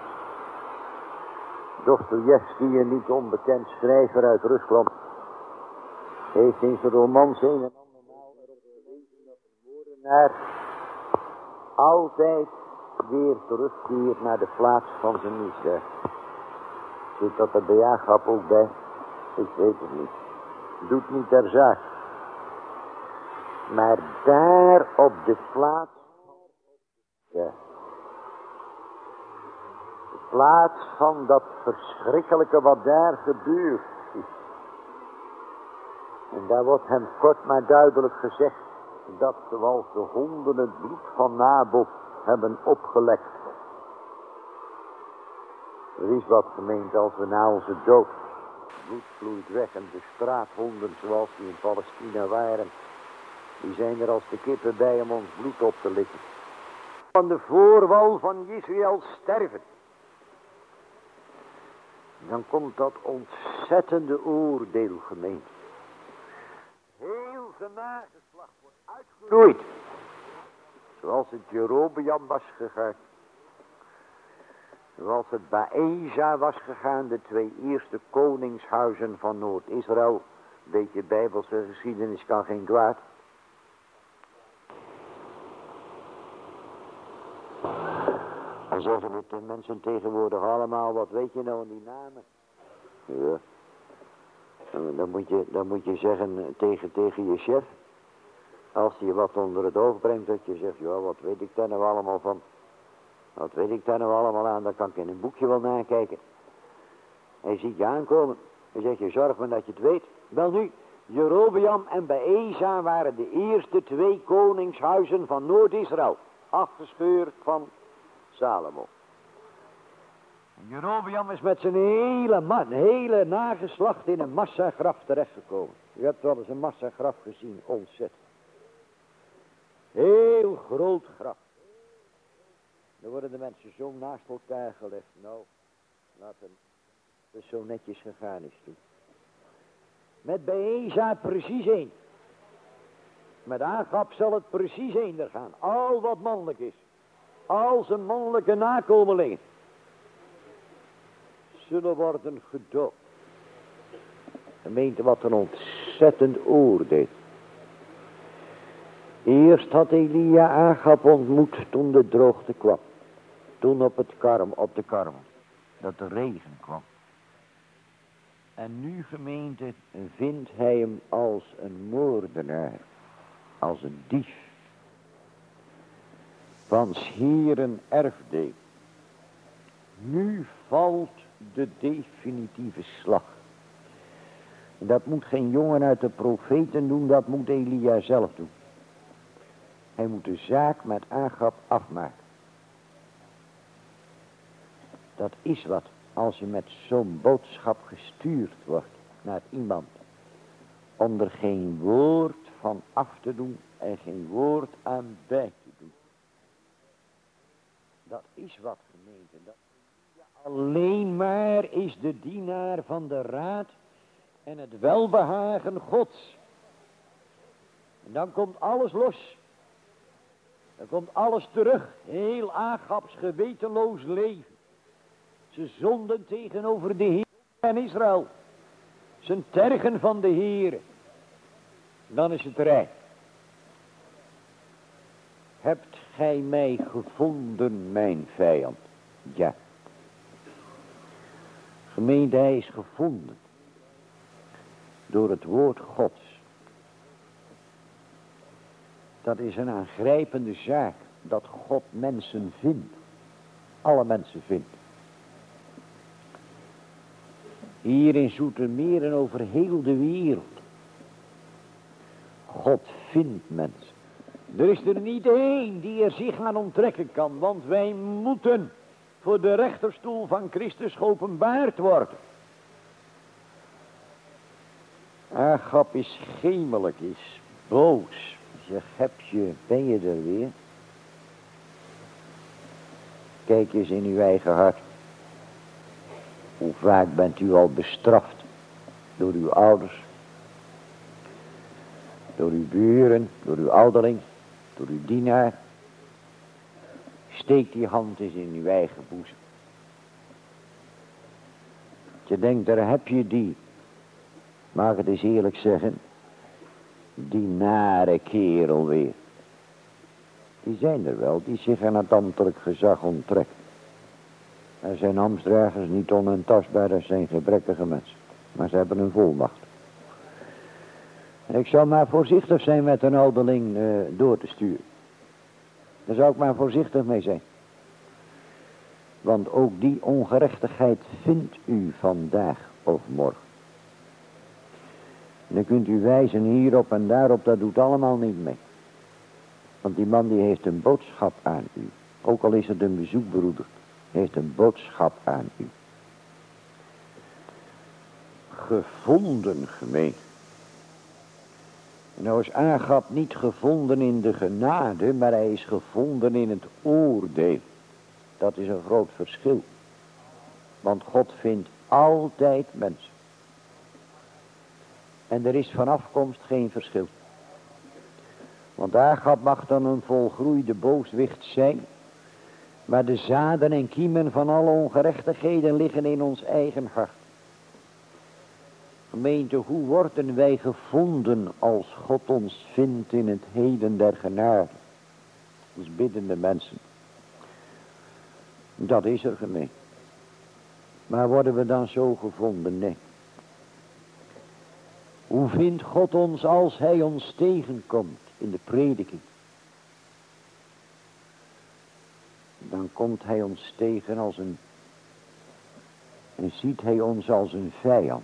Dostojevski, een niet onbekend schrijver uit Rusland, heeft in zijn romans een en andermaal erop gewezen dat de moordenaar altijd weer terugkeert naar de plaats van zijn misdaad. Zit dat er bij Agab ook bij? Ik weet het niet. Doet niet ter zaak. Maar daar op de plaats, ja, de plaats van dat verschrikkelijke wat daar gebeurd is. En daar wordt hem kort maar duidelijk gezegd dat zoals de honden het bloed van Nabot hebben opgelekt. Er is wat gemeend als we na onze dood, bloed vloeit weg en de straathonden zoals die in Palestina waren, die zijn er als de kippen bij om ons bloed op te likken. Van de voorwal van Israël sterven. Dan komt dat ontzettende oordeel gemeend. Heel zijn nageslacht wordt uitgeroeid. Zoals het Jerobeam was gegaan. Zoals het Baeza was gegaan. De twee eerste koningshuizen van Noord-Israël. Beetje bijbelse geschiedenis kan geen kwaad. Dan zeggen het de mensen tegenwoordig allemaal. Wat weet je nou aan die namen? Ja. Dan moet je zeggen tegen je chef. Als hij je wat onder het oog brengt, dat je zegt, ja, wat weet ik daar nou allemaal van? Wat weet ik daar nou allemaal aan? Dan kan ik in een boekje wel nakijken. Hij ziet je aankomen. Hij zegt, je zorg maar dat je het weet. Wel nu, Jerobeam en Baeza waren de eerste twee koningshuizen van Noord-Israël. Afgescheurd van Salomo. Jerobeam is met zijn hele nageslacht in een massagraf terechtgekomen. U hebt wel eens een massagraf gezien, ontzettend. Heel groot graf. Dan worden de mensen zo naast elkaar gelegd. Nou, laat hem het zo netjes gegaan is toen. Met Baeza precies één. Met Agab zal het precies eender gaan. Al wat mannelijk is. Al zijn mannelijke nakomelingen. Zullen worden gedood. Gemeente, wat een ontzettend oordeel. Eerst had Elia Agab ontmoet toen de droogte kwam. Toen op de Karmel. Dat de regen kwam. En nu, gemeente, vindt hij hem als een moordenaar. Als een dief. Van 's Heeren erfdeel. Nu valt de definitieve slag. En dat moet geen jongen uit de profeten doen, dat moet Elia zelf doen. Hij moet de zaak met Agab afmaken. Dat is wat als je met zo'n boodschap gestuurd wordt naar iemand. Om er geen woord van af te doen en geen woord aan bij te doen. Dat is wat, gemeente. Dat alleen maar is de dienaar van de raad en het welbehagen Gods. En dan komt alles los. Dan komt alles terug. Heel Agabs gewetenloos leven. Ze zonden tegenover de Heer en Israël. Zijn tergen van de Heer. Dan is het rijk. Hebt gij mij gevonden, mijn vijand? Ja. Gemeente, hij is gevonden. Door het woord Gods. Dat is een aangrijpende zaak. Dat God mensen vindt. Alle mensen vindt. Hier in Zoetermeer en over heel de wereld. God vindt mensen. Er is er niet één die er zich aan onttrekken kan. Want wij moeten voor de rechterstoel van Christus geopenbaard worden. Agab is gemelijk, is boos. Zeg, ben je er weer? Kijk eens in uw eigen hart. Hoe vaak bent u al bestraft door uw ouders, door uw buren, door uw ouderling, door uw dienaar. Steek die hand eens in uw eigen boezem. Je denkt, daar heb je die. Mag ik het eens eerlijk zeggen? Die nare kerel weer. Die zijn er wel, die zich aan het ambtelijk gezag onttrekken. Er zijn ambtsdragers niet onaantastbaar, dat zijn gebrekkige mensen. Maar ze hebben een volmacht. Ik zou maar voorzichtig zijn met een ouderling door te sturen. Daar zou ik maar voorzichtig mee zijn. Want ook die ongerechtigheid vindt u vandaag of morgen. En dan kunt u wijzen hierop en daarop, dat doet allemaal niet mee. Want die man die heeft een boodschap aan u. Ook al is het een bezoekbroeder. Heeft een boodschap aan u. Gevonden, gemeen. Nou is Agab niet gevonden in de genade, maar hij is gevonden in het oordeel. Dat is een groot verschil. Want God vindt altijd mensen. En er is van afkomst geen verschil. Want Agab mag dan een volgroeide booswicht zijn. Maar de zaden en kiemen van alle ongerechtigheden liggen in ons eigen hart. Gemeente, hoe worden wij gevonden als God ons vindt in het heden der genade? Als biddende mensen. Dat is er, gemeente. Maar worden we dan zo gevonden? Nee. Hoe vindt God ons als hij ons tegenkomt in de prediking? Dan komt hij ons tegen als een... en ziet hij ons als een vijand.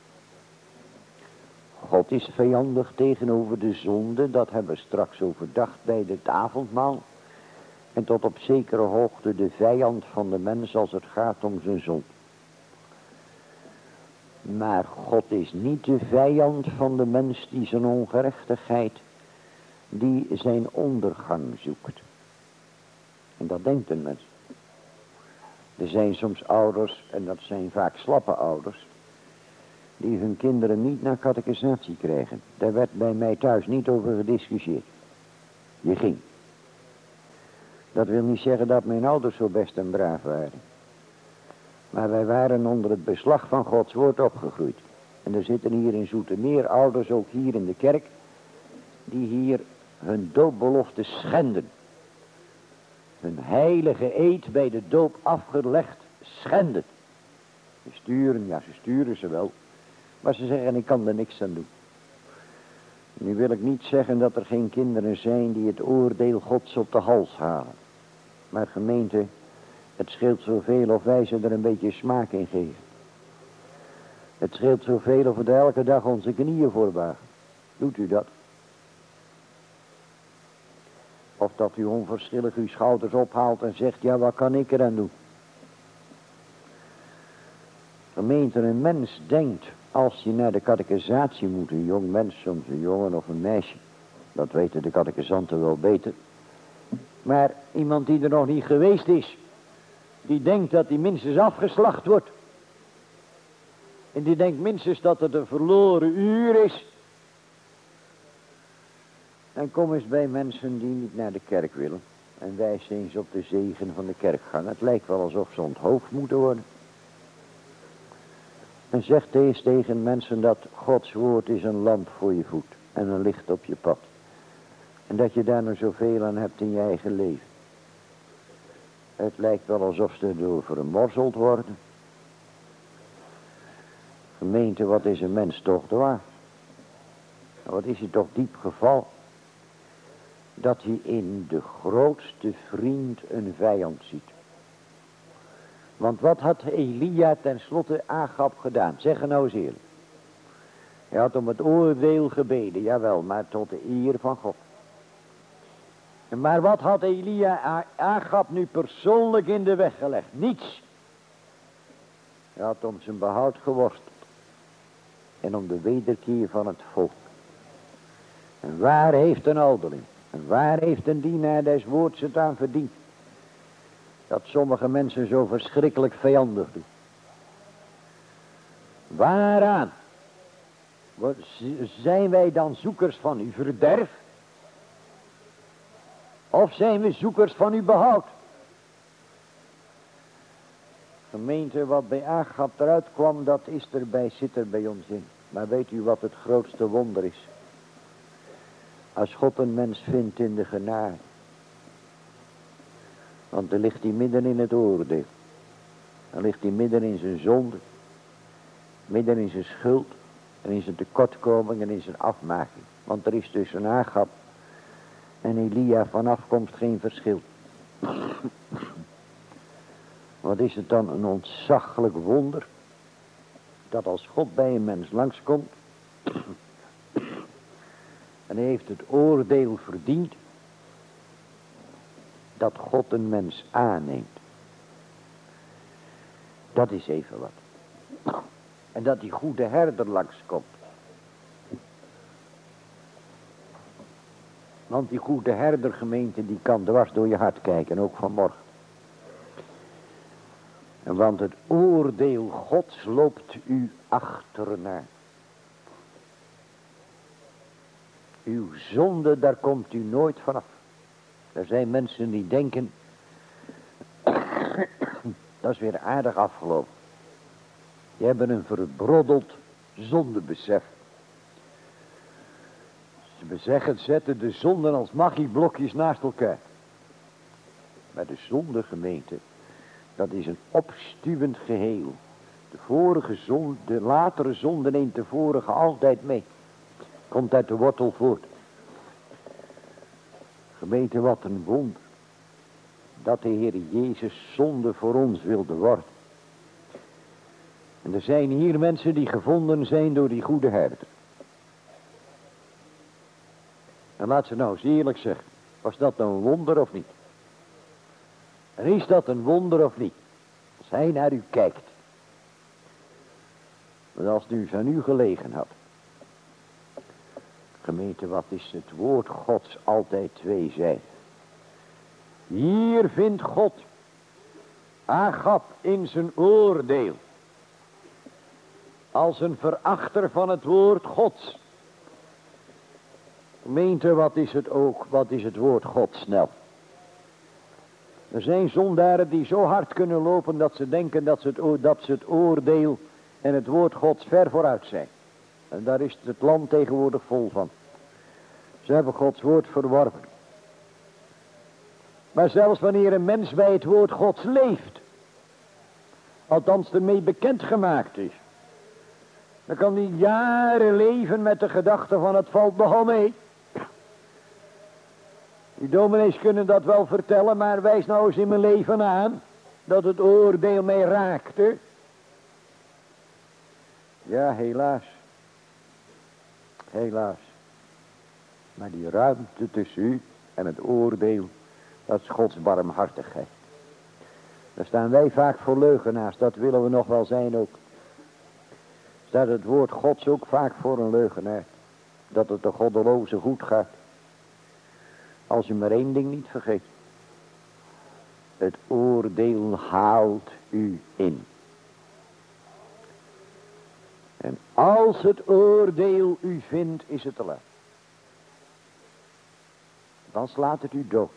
God is vijandig tegenover de zonde. Dat hebben we straks overdacht bij het avondmaal. En tot op zekere hoogte de vijand van de mens als het gaat om zijn zonde. Maar God is niet de vijand van de mens die zijn ongerechtigheid, die zijn ondergang zoekt. En dat denkt een mens. Er zijn soms ouders, en dat zijn vaak slappe ouders, die hun kinderen niet naar catechisatie krijgen. Daar werd bij mij thuis niet over gediscussieerd. Je ging. Dat wil niet zeggen dat mijn ouders zo best en braaf waren. Maar wij waren onder het beslag van Gods woord opgegroeid. En er zitten hier in Zoetermeer ouders, ook hier in de kerk, die hier hun doopbelofte schenden. Hun heilige eed bij de doop afgelegd schenden. Ze sturen ze wel. Maar ze zeggen, ik kan er niks aan doen. Nu wil ik niet zeggen dat er geen kinderen zijn die het oordeel Gods op de hals halen. Maar gemeente, het scheelt zoveel of wij ze er een beetje smaak in geven. Het scheelt zoveel of we er elke dag onze knieën voor buigen. Doet u dat? Of dat u onverschillig uw schouders ophaalt en zegt, ja, wat kan ik eraan doen? Gemeente, een mens denkt, als hij naar de catechisatie moet, een jong mens, soms een jongen of een meisje, dat weten de catechisanten wel beter. Maar iemand die er nog niet geweest is, die denkt dat hij minstens afgeslacht wordt. En die denkt minstens dat het een verloren uur is. En kom eens bij mensen die niet naar de kerk willen. En wijs eens op de zegen van de kerkgang. Het lijkt wel alsof ze onthoofd moeten worden. En zeg eens tegen mensen dat Gods woord is een lamp voor je voet. En een licht op je pad. En dat je daar nog zoveel aan hebt in je eigen leven. Het lijkt wel alsof ze erdoor vermorzeld worden. Gemeente, wat is een mens toch dwaas? Wat is hij toch diep geval? Dat hij in de grootste vriend een vijand ziet. Want wat had Elia tenslotte Agab gedaan? Zeg er nou eens eerlijk. Hij had om het oordeel gebeden, jawel, maar tot de eer van God. Maar wat had Elia Agab nu persoonlijk in de weg gelegd? Niets. Hij had om zijn behoud geworsteld. En om de wederkeer van het volk. En waar heeft een ouderling? En waar heeft een dienaar des woords het aan verdiend? Dat sommige mensen zo verschrikkelijk vijandig doen. Waaraan? Zijn wij dan zoekers van uw verderf? Of zijn we zoekers van uw behoud? Gemeente, wat bij Agab eruit kwam, dat zit er bij ons in. Maar weet u wat het grootste wonder is? Als God een mens vindt in de genade. Want dan ligt hij midden in het oordeel. Dan ligt hij midden in zijn zonde. Midden in zijn schuld. En in zijn tekortkoming en in zijn afmaking. Want er is tussen Agab en Elia van afkomst geen verschil. Wat is het dan een ontzaglijk wonder. Dat als God bij een mens langskomt. En hij heeft het oordeel verdiend. Dat God een mens aanneemt. Dat is even wat. En dat die goede herder langskomt. Want die goede herder, gemeente, die kan dwars door je hart kijken, ook vanmorgen. En want het oordeel Gods loopt u achterna. Uw zonde, daar komt u nooit vanaf. Er zijn mensen die denken, dat is weer aardig afgelopen. Die hebben een verbroddeld zondebesef. Ze zetten de zonden als magieblokjes naast elkaar. Maar de zonde, gemeente, dat is een opstuwend geheel. De vorige zonde, de latere zonde neemt de vorige altijd mee. Komt uit de wortel voort. Gemeente, wat een wonder. Dat de Heer Jezus zonde voor ons wilde worden. En er zijn hier mensen die gevonden zijn door die goede herder. En laat ze nou eens eerlijk zeggen. Was dat nou een wonder of niet? En is dat een wonder of niet? Als hij naar u kijkt. Want als het nu aan u gelegen had. Gemeente, wat is het woord Gods altijd tweezijdig. Hier vindt God Agab in zijn oordeel. als een verachter van het woord Gods. Gemeente, wat is het woord Gods snel? Er zijn zondaren die zo hard kunnen lopen dat ze denken dat ze het oordeel en het woord Gods ver vooruit zijn. En daar is het land tegenwoordig vol van. Ze hebben Gods woord verworpen. Maar zelfs wanneer een mens bij het woord Gods leeft, althans ermee bekendgemaakt is, dan kan hij jaren leven met de gedachte van het valt nogal mee. Die dominees kunnen dat wel vertellen, maar wijs nou eens in mijn leven aan dat het oordeel mij raakte. Ja, helaas. Helaas. Maar die ruimte tussen u en het oordeel, dat is Gods barmhartigheid. Daar staan wij vaak voor leugenaars, dat willen we nog wel zijn ook. Staat het woord Gods ook vaak voor een leugenaar. Dat het de goddeloze goed gaat. Als u maar één ding niet vergeet. Het oordeel haalt u in. En als het oordeel u vindt, is het te laat. Dan slaat het u dood.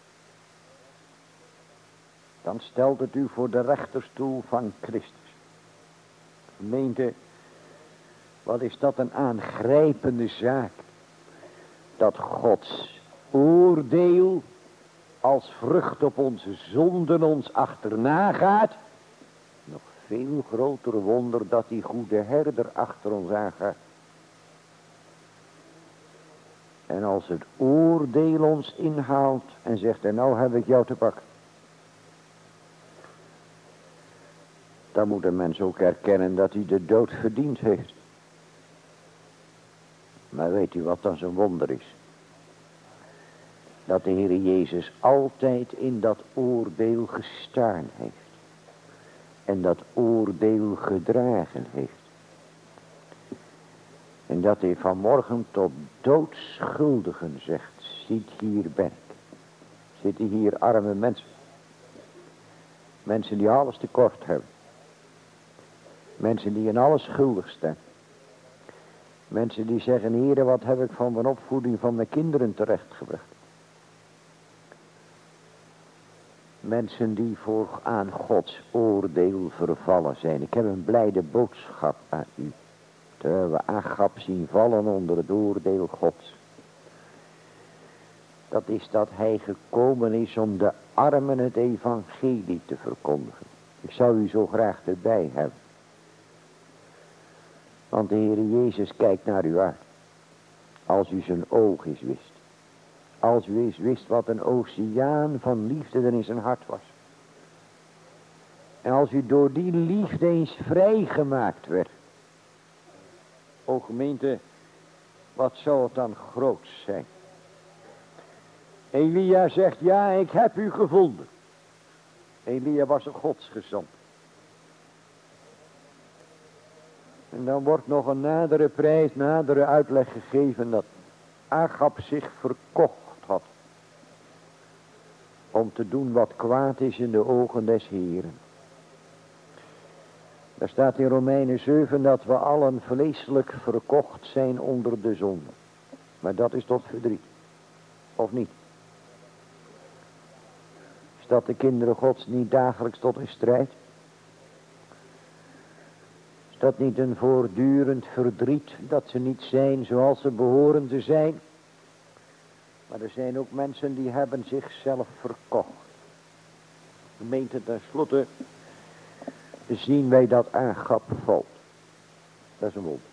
Dan stelt het u voor de rechterstoel van Christus. Gemeente, wat is dat een aangrijpende zaak. Dat Gods oordeel als vrucht op onze zonden ons achterna gaat. Nog veel groter wonder dat die goede herder achter ons aangaat. En als het oordeel ons inhaalt en zegt, en nou heb ik jou te pakken. Dan moet een mens ook erkennen dat hij de dood verdiend heeft. Maar weet u wat dan zo'n wonder is? Dat de Heer Jezus altijd in dat oordeel gestaan heeft. En dat oordeel gedragen heeft. En dat hij vanmorgen tot doodschuldigen zegt, ziet hier ben ik. Zitten hier arme mensen. Mensen die alles tekort hebben. Mensen die in alles schuldig staan. Mensen die zeggen, Heere, wat heb ik van mijn opvoeding van mijn kinderen terechtgebracht. Mensen die voor aan Gods oordeel vervallen zijn. Ik heb een blijde boodschap aan u. Terwijl we Agab zien vallen onder het oordeel Gods. Dat is dat hij gekomen is om de armen het evangelie te verkondigen. Ik zou u zo graag erbij hebben. Want de Heer Jezus kijkt naar u uit. Als u zijn oog eens wist. Als u eens wist wat een oceaan van liefde er in zijn hart was. En als u door die liefde eens vrijgemaakt werd. O gemeente, wat zou het dan groots zijn. Elia zegt, ja, ik heb u gevonden. Elia was een godsgezant. En dan wordt nog een nadere prijs, nadere uitleg gegeven dat Agab zich verkocht had. Om te doen wat kwaad is in de ogen des Heeren. Daar staat in Romeinen 7 dat we allen vleeselijk verkocht zijn onder de zonde. Maar dat is tot verdriet. Of niet? Is dat de kinderen Gods niet dagelijks tot een strijd? Is dat niet een voortdurend verdriet dat ze niet zijn zoals ze behoren te zijn? Maar er zijn ook mensen die hebben zichzelf verkocht. Gemeente, tenslotte zien wij dat Agab valt. Dat is een wonder.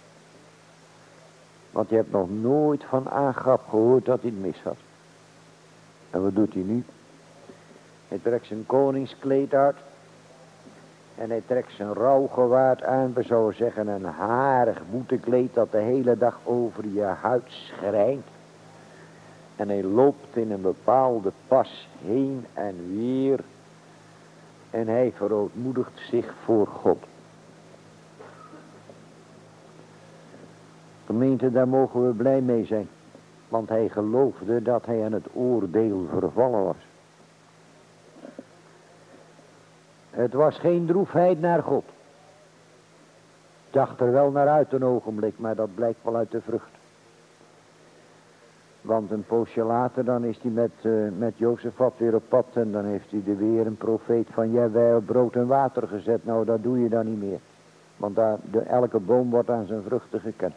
Want je hebt nog nooit van Agab gehoord dat hij het mis had. En wat doet hij nu? Hij trekt zijn koningskleed uit. En hij trekt zijn rouwgewaad aan. We zouden zeggen een harig boetekleed dat de hele dag over je huid schrijnt. En hij loopt in een bepaalde pas heen en weer. En hij verootmoedigt zich voor God. Gemeente, daar mogen we blij mee zijn. Want hij geloofde dat hij aan het oordeel vervallen was. Het was geen droefheid naar God. dacht er wel naar uit een ogenblik, maar dat blijkt wel uit de vrucht. Want een poosje later dan is hij met Jozefat weer op pad en dan heeft hij er weer een profeet van wij op brood en water gezet. Nou, dat doe je dan niet meer. Want elke boom wordt aan zijn vruchten gekend.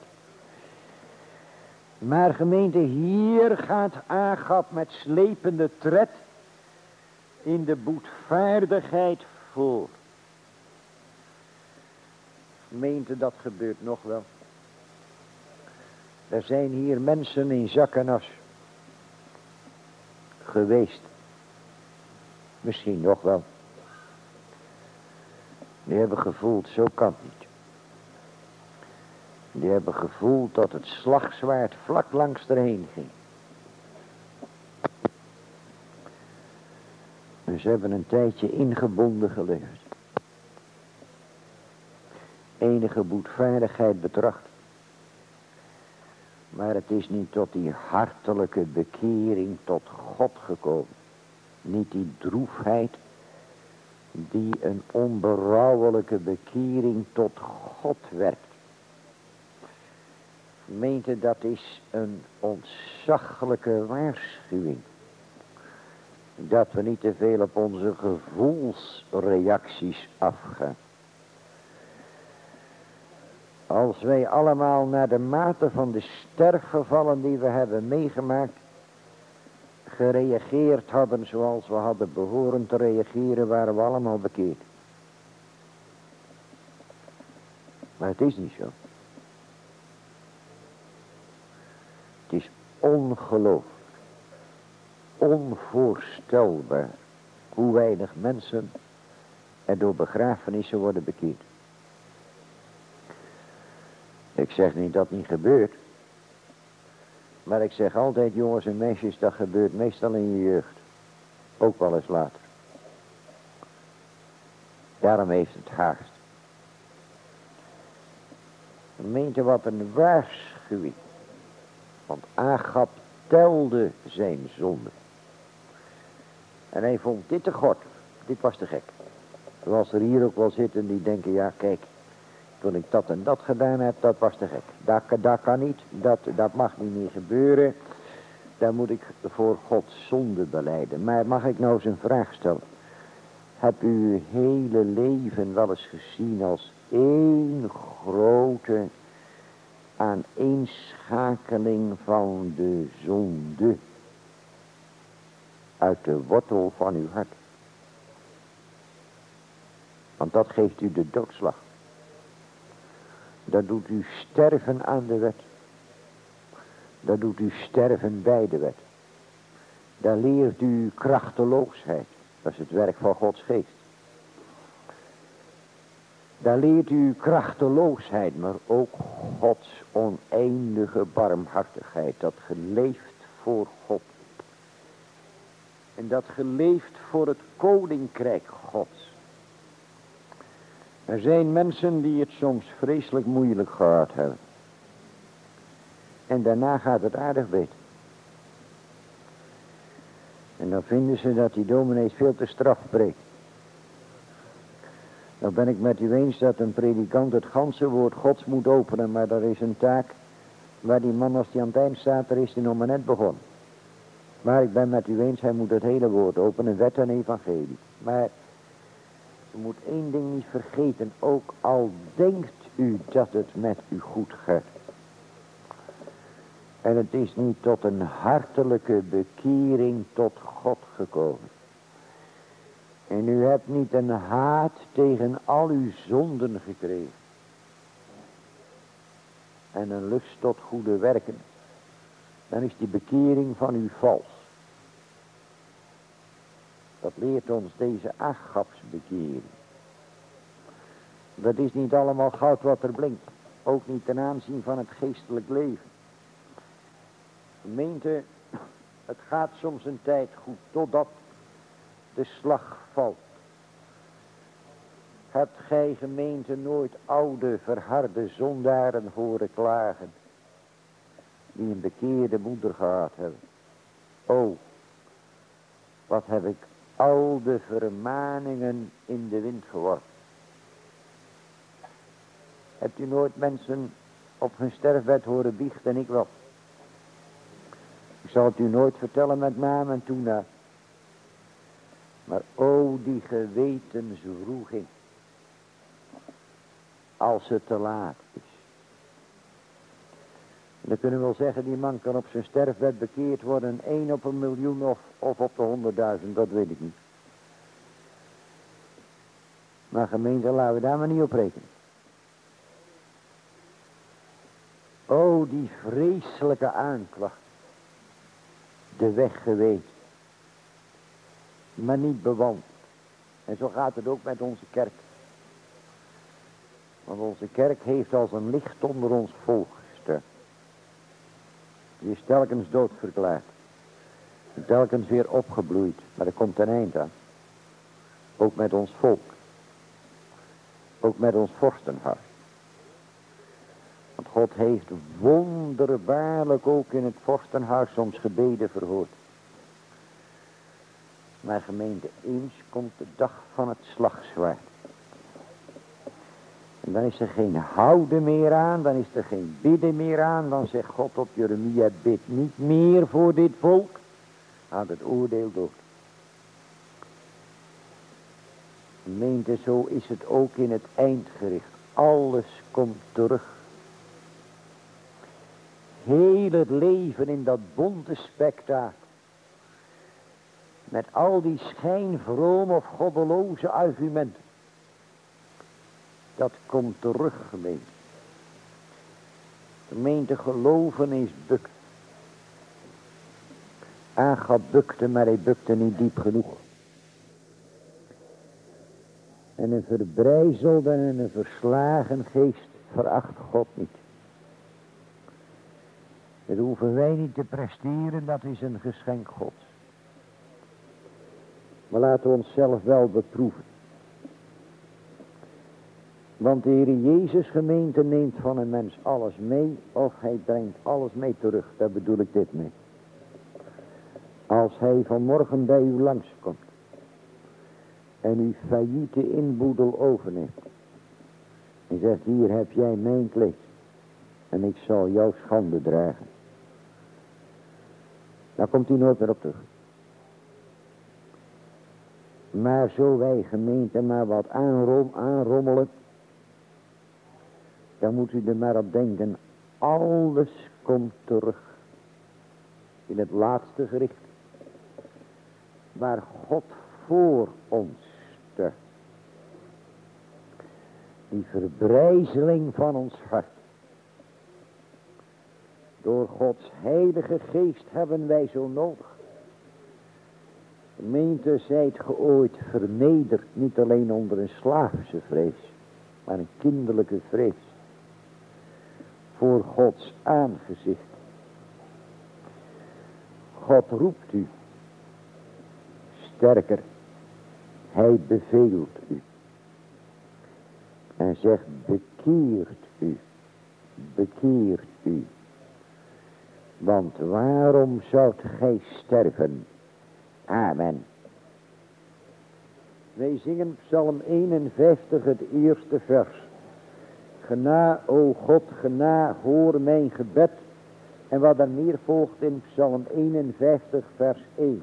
Maar gemeente, hier gaat Agab met slepende tred in de boetvaardigheid voor. Gemeente, dat gebeurt nog wel. Er zijn hier mensen in zak en as geweest. Misschien nog wel. Die hebben gevoeld, zo kan het niet. Die hebben gevoeld dat het slagzwaard vlak langs erheen ging. Dus ze hebben een tijdje ingebonden geleefd. Enige boetvaardigheid betracht. Maar het is niet tot die hartelijke bekering tot God gekomen. Niet die droefheid die een onberouwelijke bekering tot God werkt. Gemeente, dat is een ontzaglijke waarschuwing. Dat we niet te veel op onze gevoelsreacties afgaan. Als wij allemaal naar de mate van de sterfgevallen die we hebben meegemaakt, gereageerd hadden zoals we hadden behoren te reageren, waren we allemaal bekeerd. Maar het is niet zo. Het is ongelooflijk, onvoorstelbaar hoe weinig mensen er door begrafenissen worden bekeerd. Ik zeg niet dat niet gebeurt. Maar ik zeg altijd, jongens en meisjes, dat gebeurt meestal in je jeugd. Ook wel eens later. Daarom heeft het haast. Gemeente, wat een waarschuwing. Want Agab telde zijn zonde. En hij vond dit te gort. Dit was te gek. Zoals er hier ook wel zitten die denken, ja kijk, toen ik dat en dat gedaan heb, dat was te gek. Dat kan niet, dat mag niet meer gebeuren. Daar moet ik voor God zonde belijden. Maar mag ik nou eens een vraag stellen? Heb u uw hele leven wel eens gezien als één grote aaneenschakeling van de zonde uit de wortel van uw hart? Want dat geeft u de doodslag. Dat doet u sterven aan de wet. Dat doet u sterven bij de wet. Daar leert u krachteloosheid. Dat is het werk van Gods geest. Daar leert u krachteloosheid, maar ook Gods oneindige barmhartigheid. Dat geleefd voor God. En dat geleefd voor het koninkrijk Gods. Er zijn mensen die het soms vreselijk moeilijk gehad hebben. En daarna gaat het aardig beter. En dan vinden ze dat die dominees veel te straf preekt. Dan ben ik met u eens dat een predikant het ganse woord Gods moet openen. Maar er is een taak waar die man als die aan het eind staat, er is die nog maar net begonnen. Maar ik ben met u eens, hij moet het hele woord openen, wet en evangelie. Maar u moet één ding niet vergeten, ook al denkt u dat het met u goed gaat. En het is niet tot een hartelijke bekering tot God gekomen. En u hebt niet een haat tegen al uw zonden gekregen. En een lust tot goede werken. Dan is die bekering van u vals. Dat leert ons deze Agabsbekering. Dat is niet allemaal goud wat er blinkt. Ook niet ten aanzien van het geestelijk leven. Gemeente, het gaat soms een tijd goed totdat de slag valt. Hebt gij, gemeente, nooit oude verharde zondaren horen klagen, die een bekeerde moeder gehad hebben? O, wat heb ik al de vermaningen in de wind geworpen. Hebt u nooit mensen op hun sterfbed horen biechten? Ik wel. Ik zal het u nooit vertellen met naam en toenaam. Maar o, die gewetenswroeging. Als het te laat is. Dan kunnen we wel zeggen, die man kan op zijn sterfbed bekeerd worden. 1 op 1 miljoen of op de 100.000, dat weet ik niet. Maar gemeente, laten we daar maar niet op rekenen. O, die vreselijke aanklacht. De weg geweten. Maar niet bewandeld. En zo gaat het ook met onze kerk. Want onze kerk heeft als een licht onder ons volk gestaan. Die is telkens doodverklaard. En telkens weer opgebloeid. Maar er komt een eind aan. Ook met ons volk. Ook met ons vorstenhuis. Want God heeft wonderbaarlijk ook in het vorstenhuis soms gebeden verhoord. Maar gemeente, eens komt de dag van het slagzwaard. En dan is er geen houden meer aan, dan is er geen bidden meer aan. Dan zegt God op Jeremia, bid niet meer voor dit volk. Aan het oordeel dood. Gemeente, zo is het ook in het eindgericht. Alles komt terug. Heel het leven in dat bonte spektakel. Met al die schijnvrome of goddeloze argumenten. Dat komt terug, gemeente. Gemeente, geloven is bukken. Agab bukte, maar hij bukte niet diep genoeg. En een verbrijzelde en een verslagen geest veracht God niet. Dat hoeven wij niet te presteren, dat is een geschenk Gods. Maar laten we onszelf wel beproeven. Want de Heer Jezus, gemeente, neemt van een mens alles mee of hij brengt alles mee terug. Daar bedoel ik dit mee. Als hij vanmorgen bij u langskomt en uw failliete inboedel overneemt en zegt, hier heb jij mijn kleed en ik zal jouw schande dragen. Daar komt hij nooit meer op terug. Maar zo wij gemeente maar wat aanrommelen, dan moet u er maar op denken, alles komt terug. In het laatste gericht. Waar God voor ons stelt. Die verbrijzeling van ons hart. Door Gods heilige geest hebben wij zo nodig. Gemeente, zijt ge ooit vernederd, niet alleen onder een slavische vrees, maar een kinderlijke vrees. Voor Gods aangezicht. God roept u. Sterker, hij beveelt u. En zegt, bekeert u. Bekeert u. Want waarom zoudt gij sterven? Amen. Wij zingen Psalm 51, het eerste vers. Gena, o God, gena, hoor mijn gebed. En wat er meer volgt in Psalm 51, vers 1.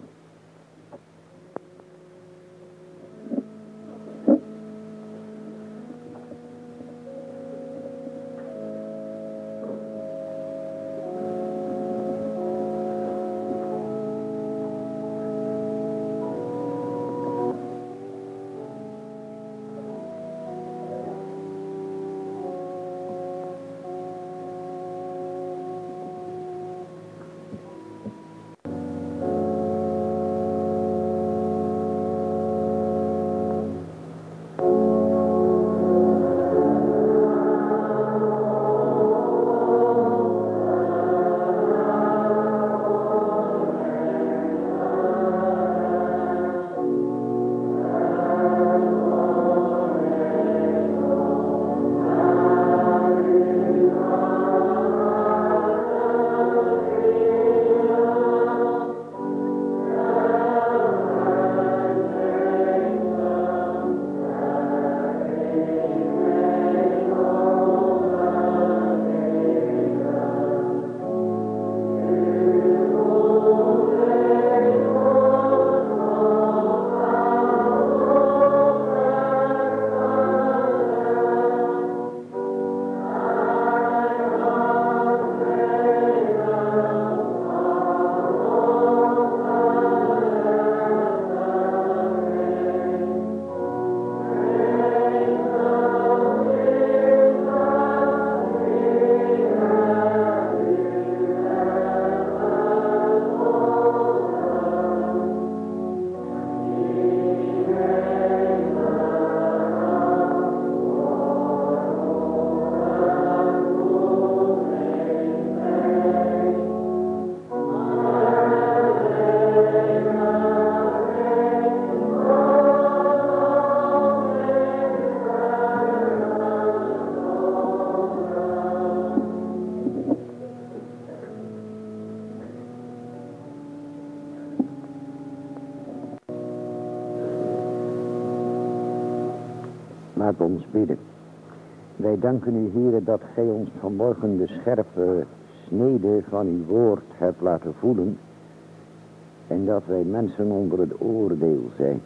Laat ons bidden. Wij danken u, Heere, dat gij ons vanmorgen de scherpe snede van uw woord hebt laten voelen. En dat wij mensen onder het oordeel zijn.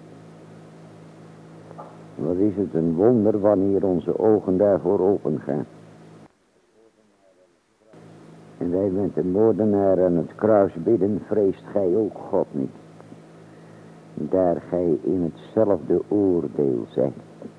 Wat is het een wonder wanneer onze ogen daarvoor open gaan. En wij met de moordenaar aan het kruis bidden, vreest gij ook God niet. Daar gij in hetzelfde oordeel zijt.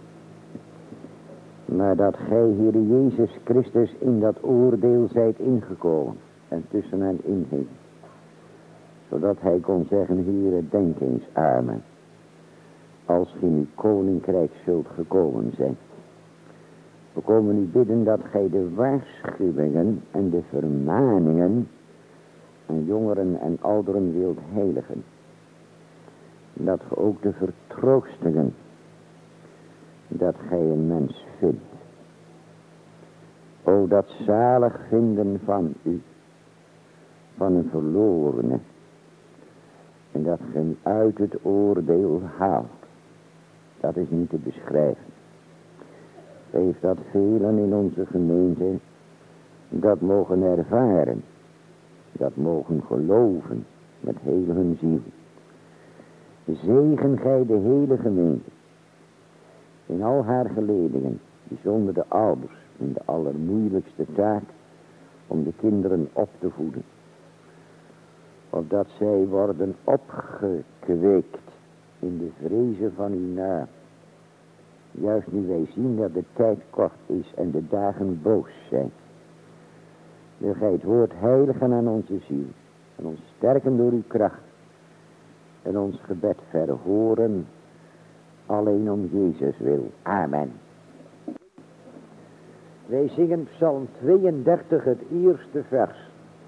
Maar dat gij, Heere Jezus Christus, in dat oordeel zijt ingekomen en tussen hen inging. Zodat hij kon zeggen, Heere, denk eens, amen. Als ge in uw koninkrijk zult gekomen zijn. We komen u bidden dat gij de waarschuwingen en de vermaningen aan jongeren en ouderen wilt heiligen. Dat ge ook de vertroostingen, dat gij een mens vindt. O, dat zalig vinden van u, van een verlorene. En dat ge hem uit het oordeel haalt. Dat is niet te beschrijven. Heeft dat velen in onze gemeente dat mogen ervaren. Dat mogen geloven met heel hun ziel. Zegen gij de hele gemeente. In al haar geledingen, bijzonder de ouders, in de allermoeilijkste taak om de kinderen op te voeden. Opdat zij worden opgekweekt in de vrezen van uw naam. Juist nu wij zien dat de tijd kort is en de dagen boos zijn. Wil gij het woord heiligen aan onze ziel en ons sterken door uw kracht. En ons gebed verhoren alleen om Jezus wil. Amen. Wij zingen Psalm 32, het eerste vers.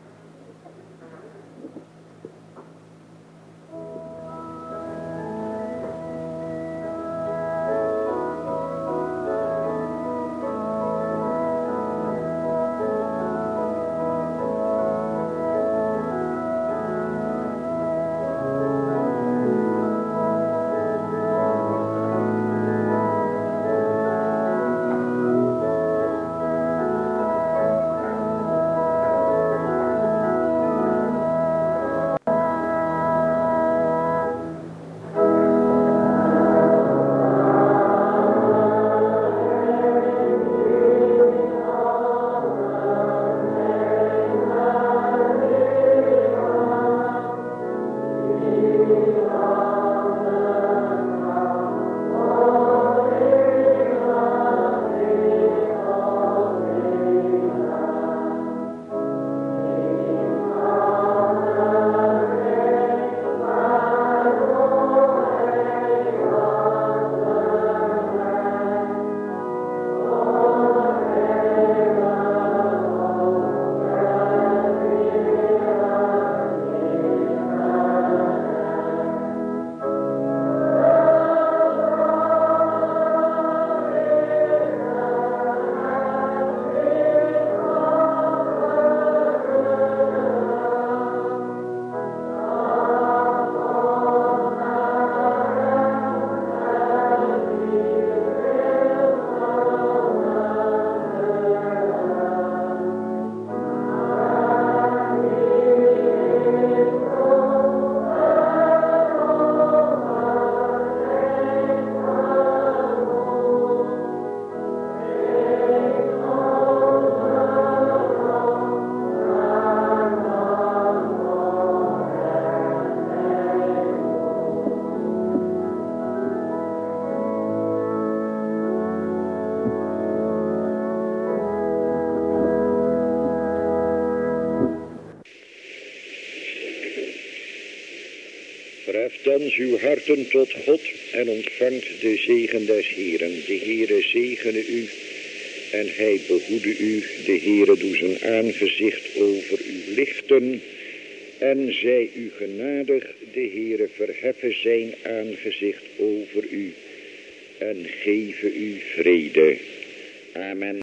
Verheft thans uw harten tot God en ontvangt de zegen des Heeren. De Heere zegene u en hij behoede u. De Heere doe zijn aangezicht over u lichten en zij u genadig. De Heere verheffen zijn aangezicht over u en geven u vrede. Amen.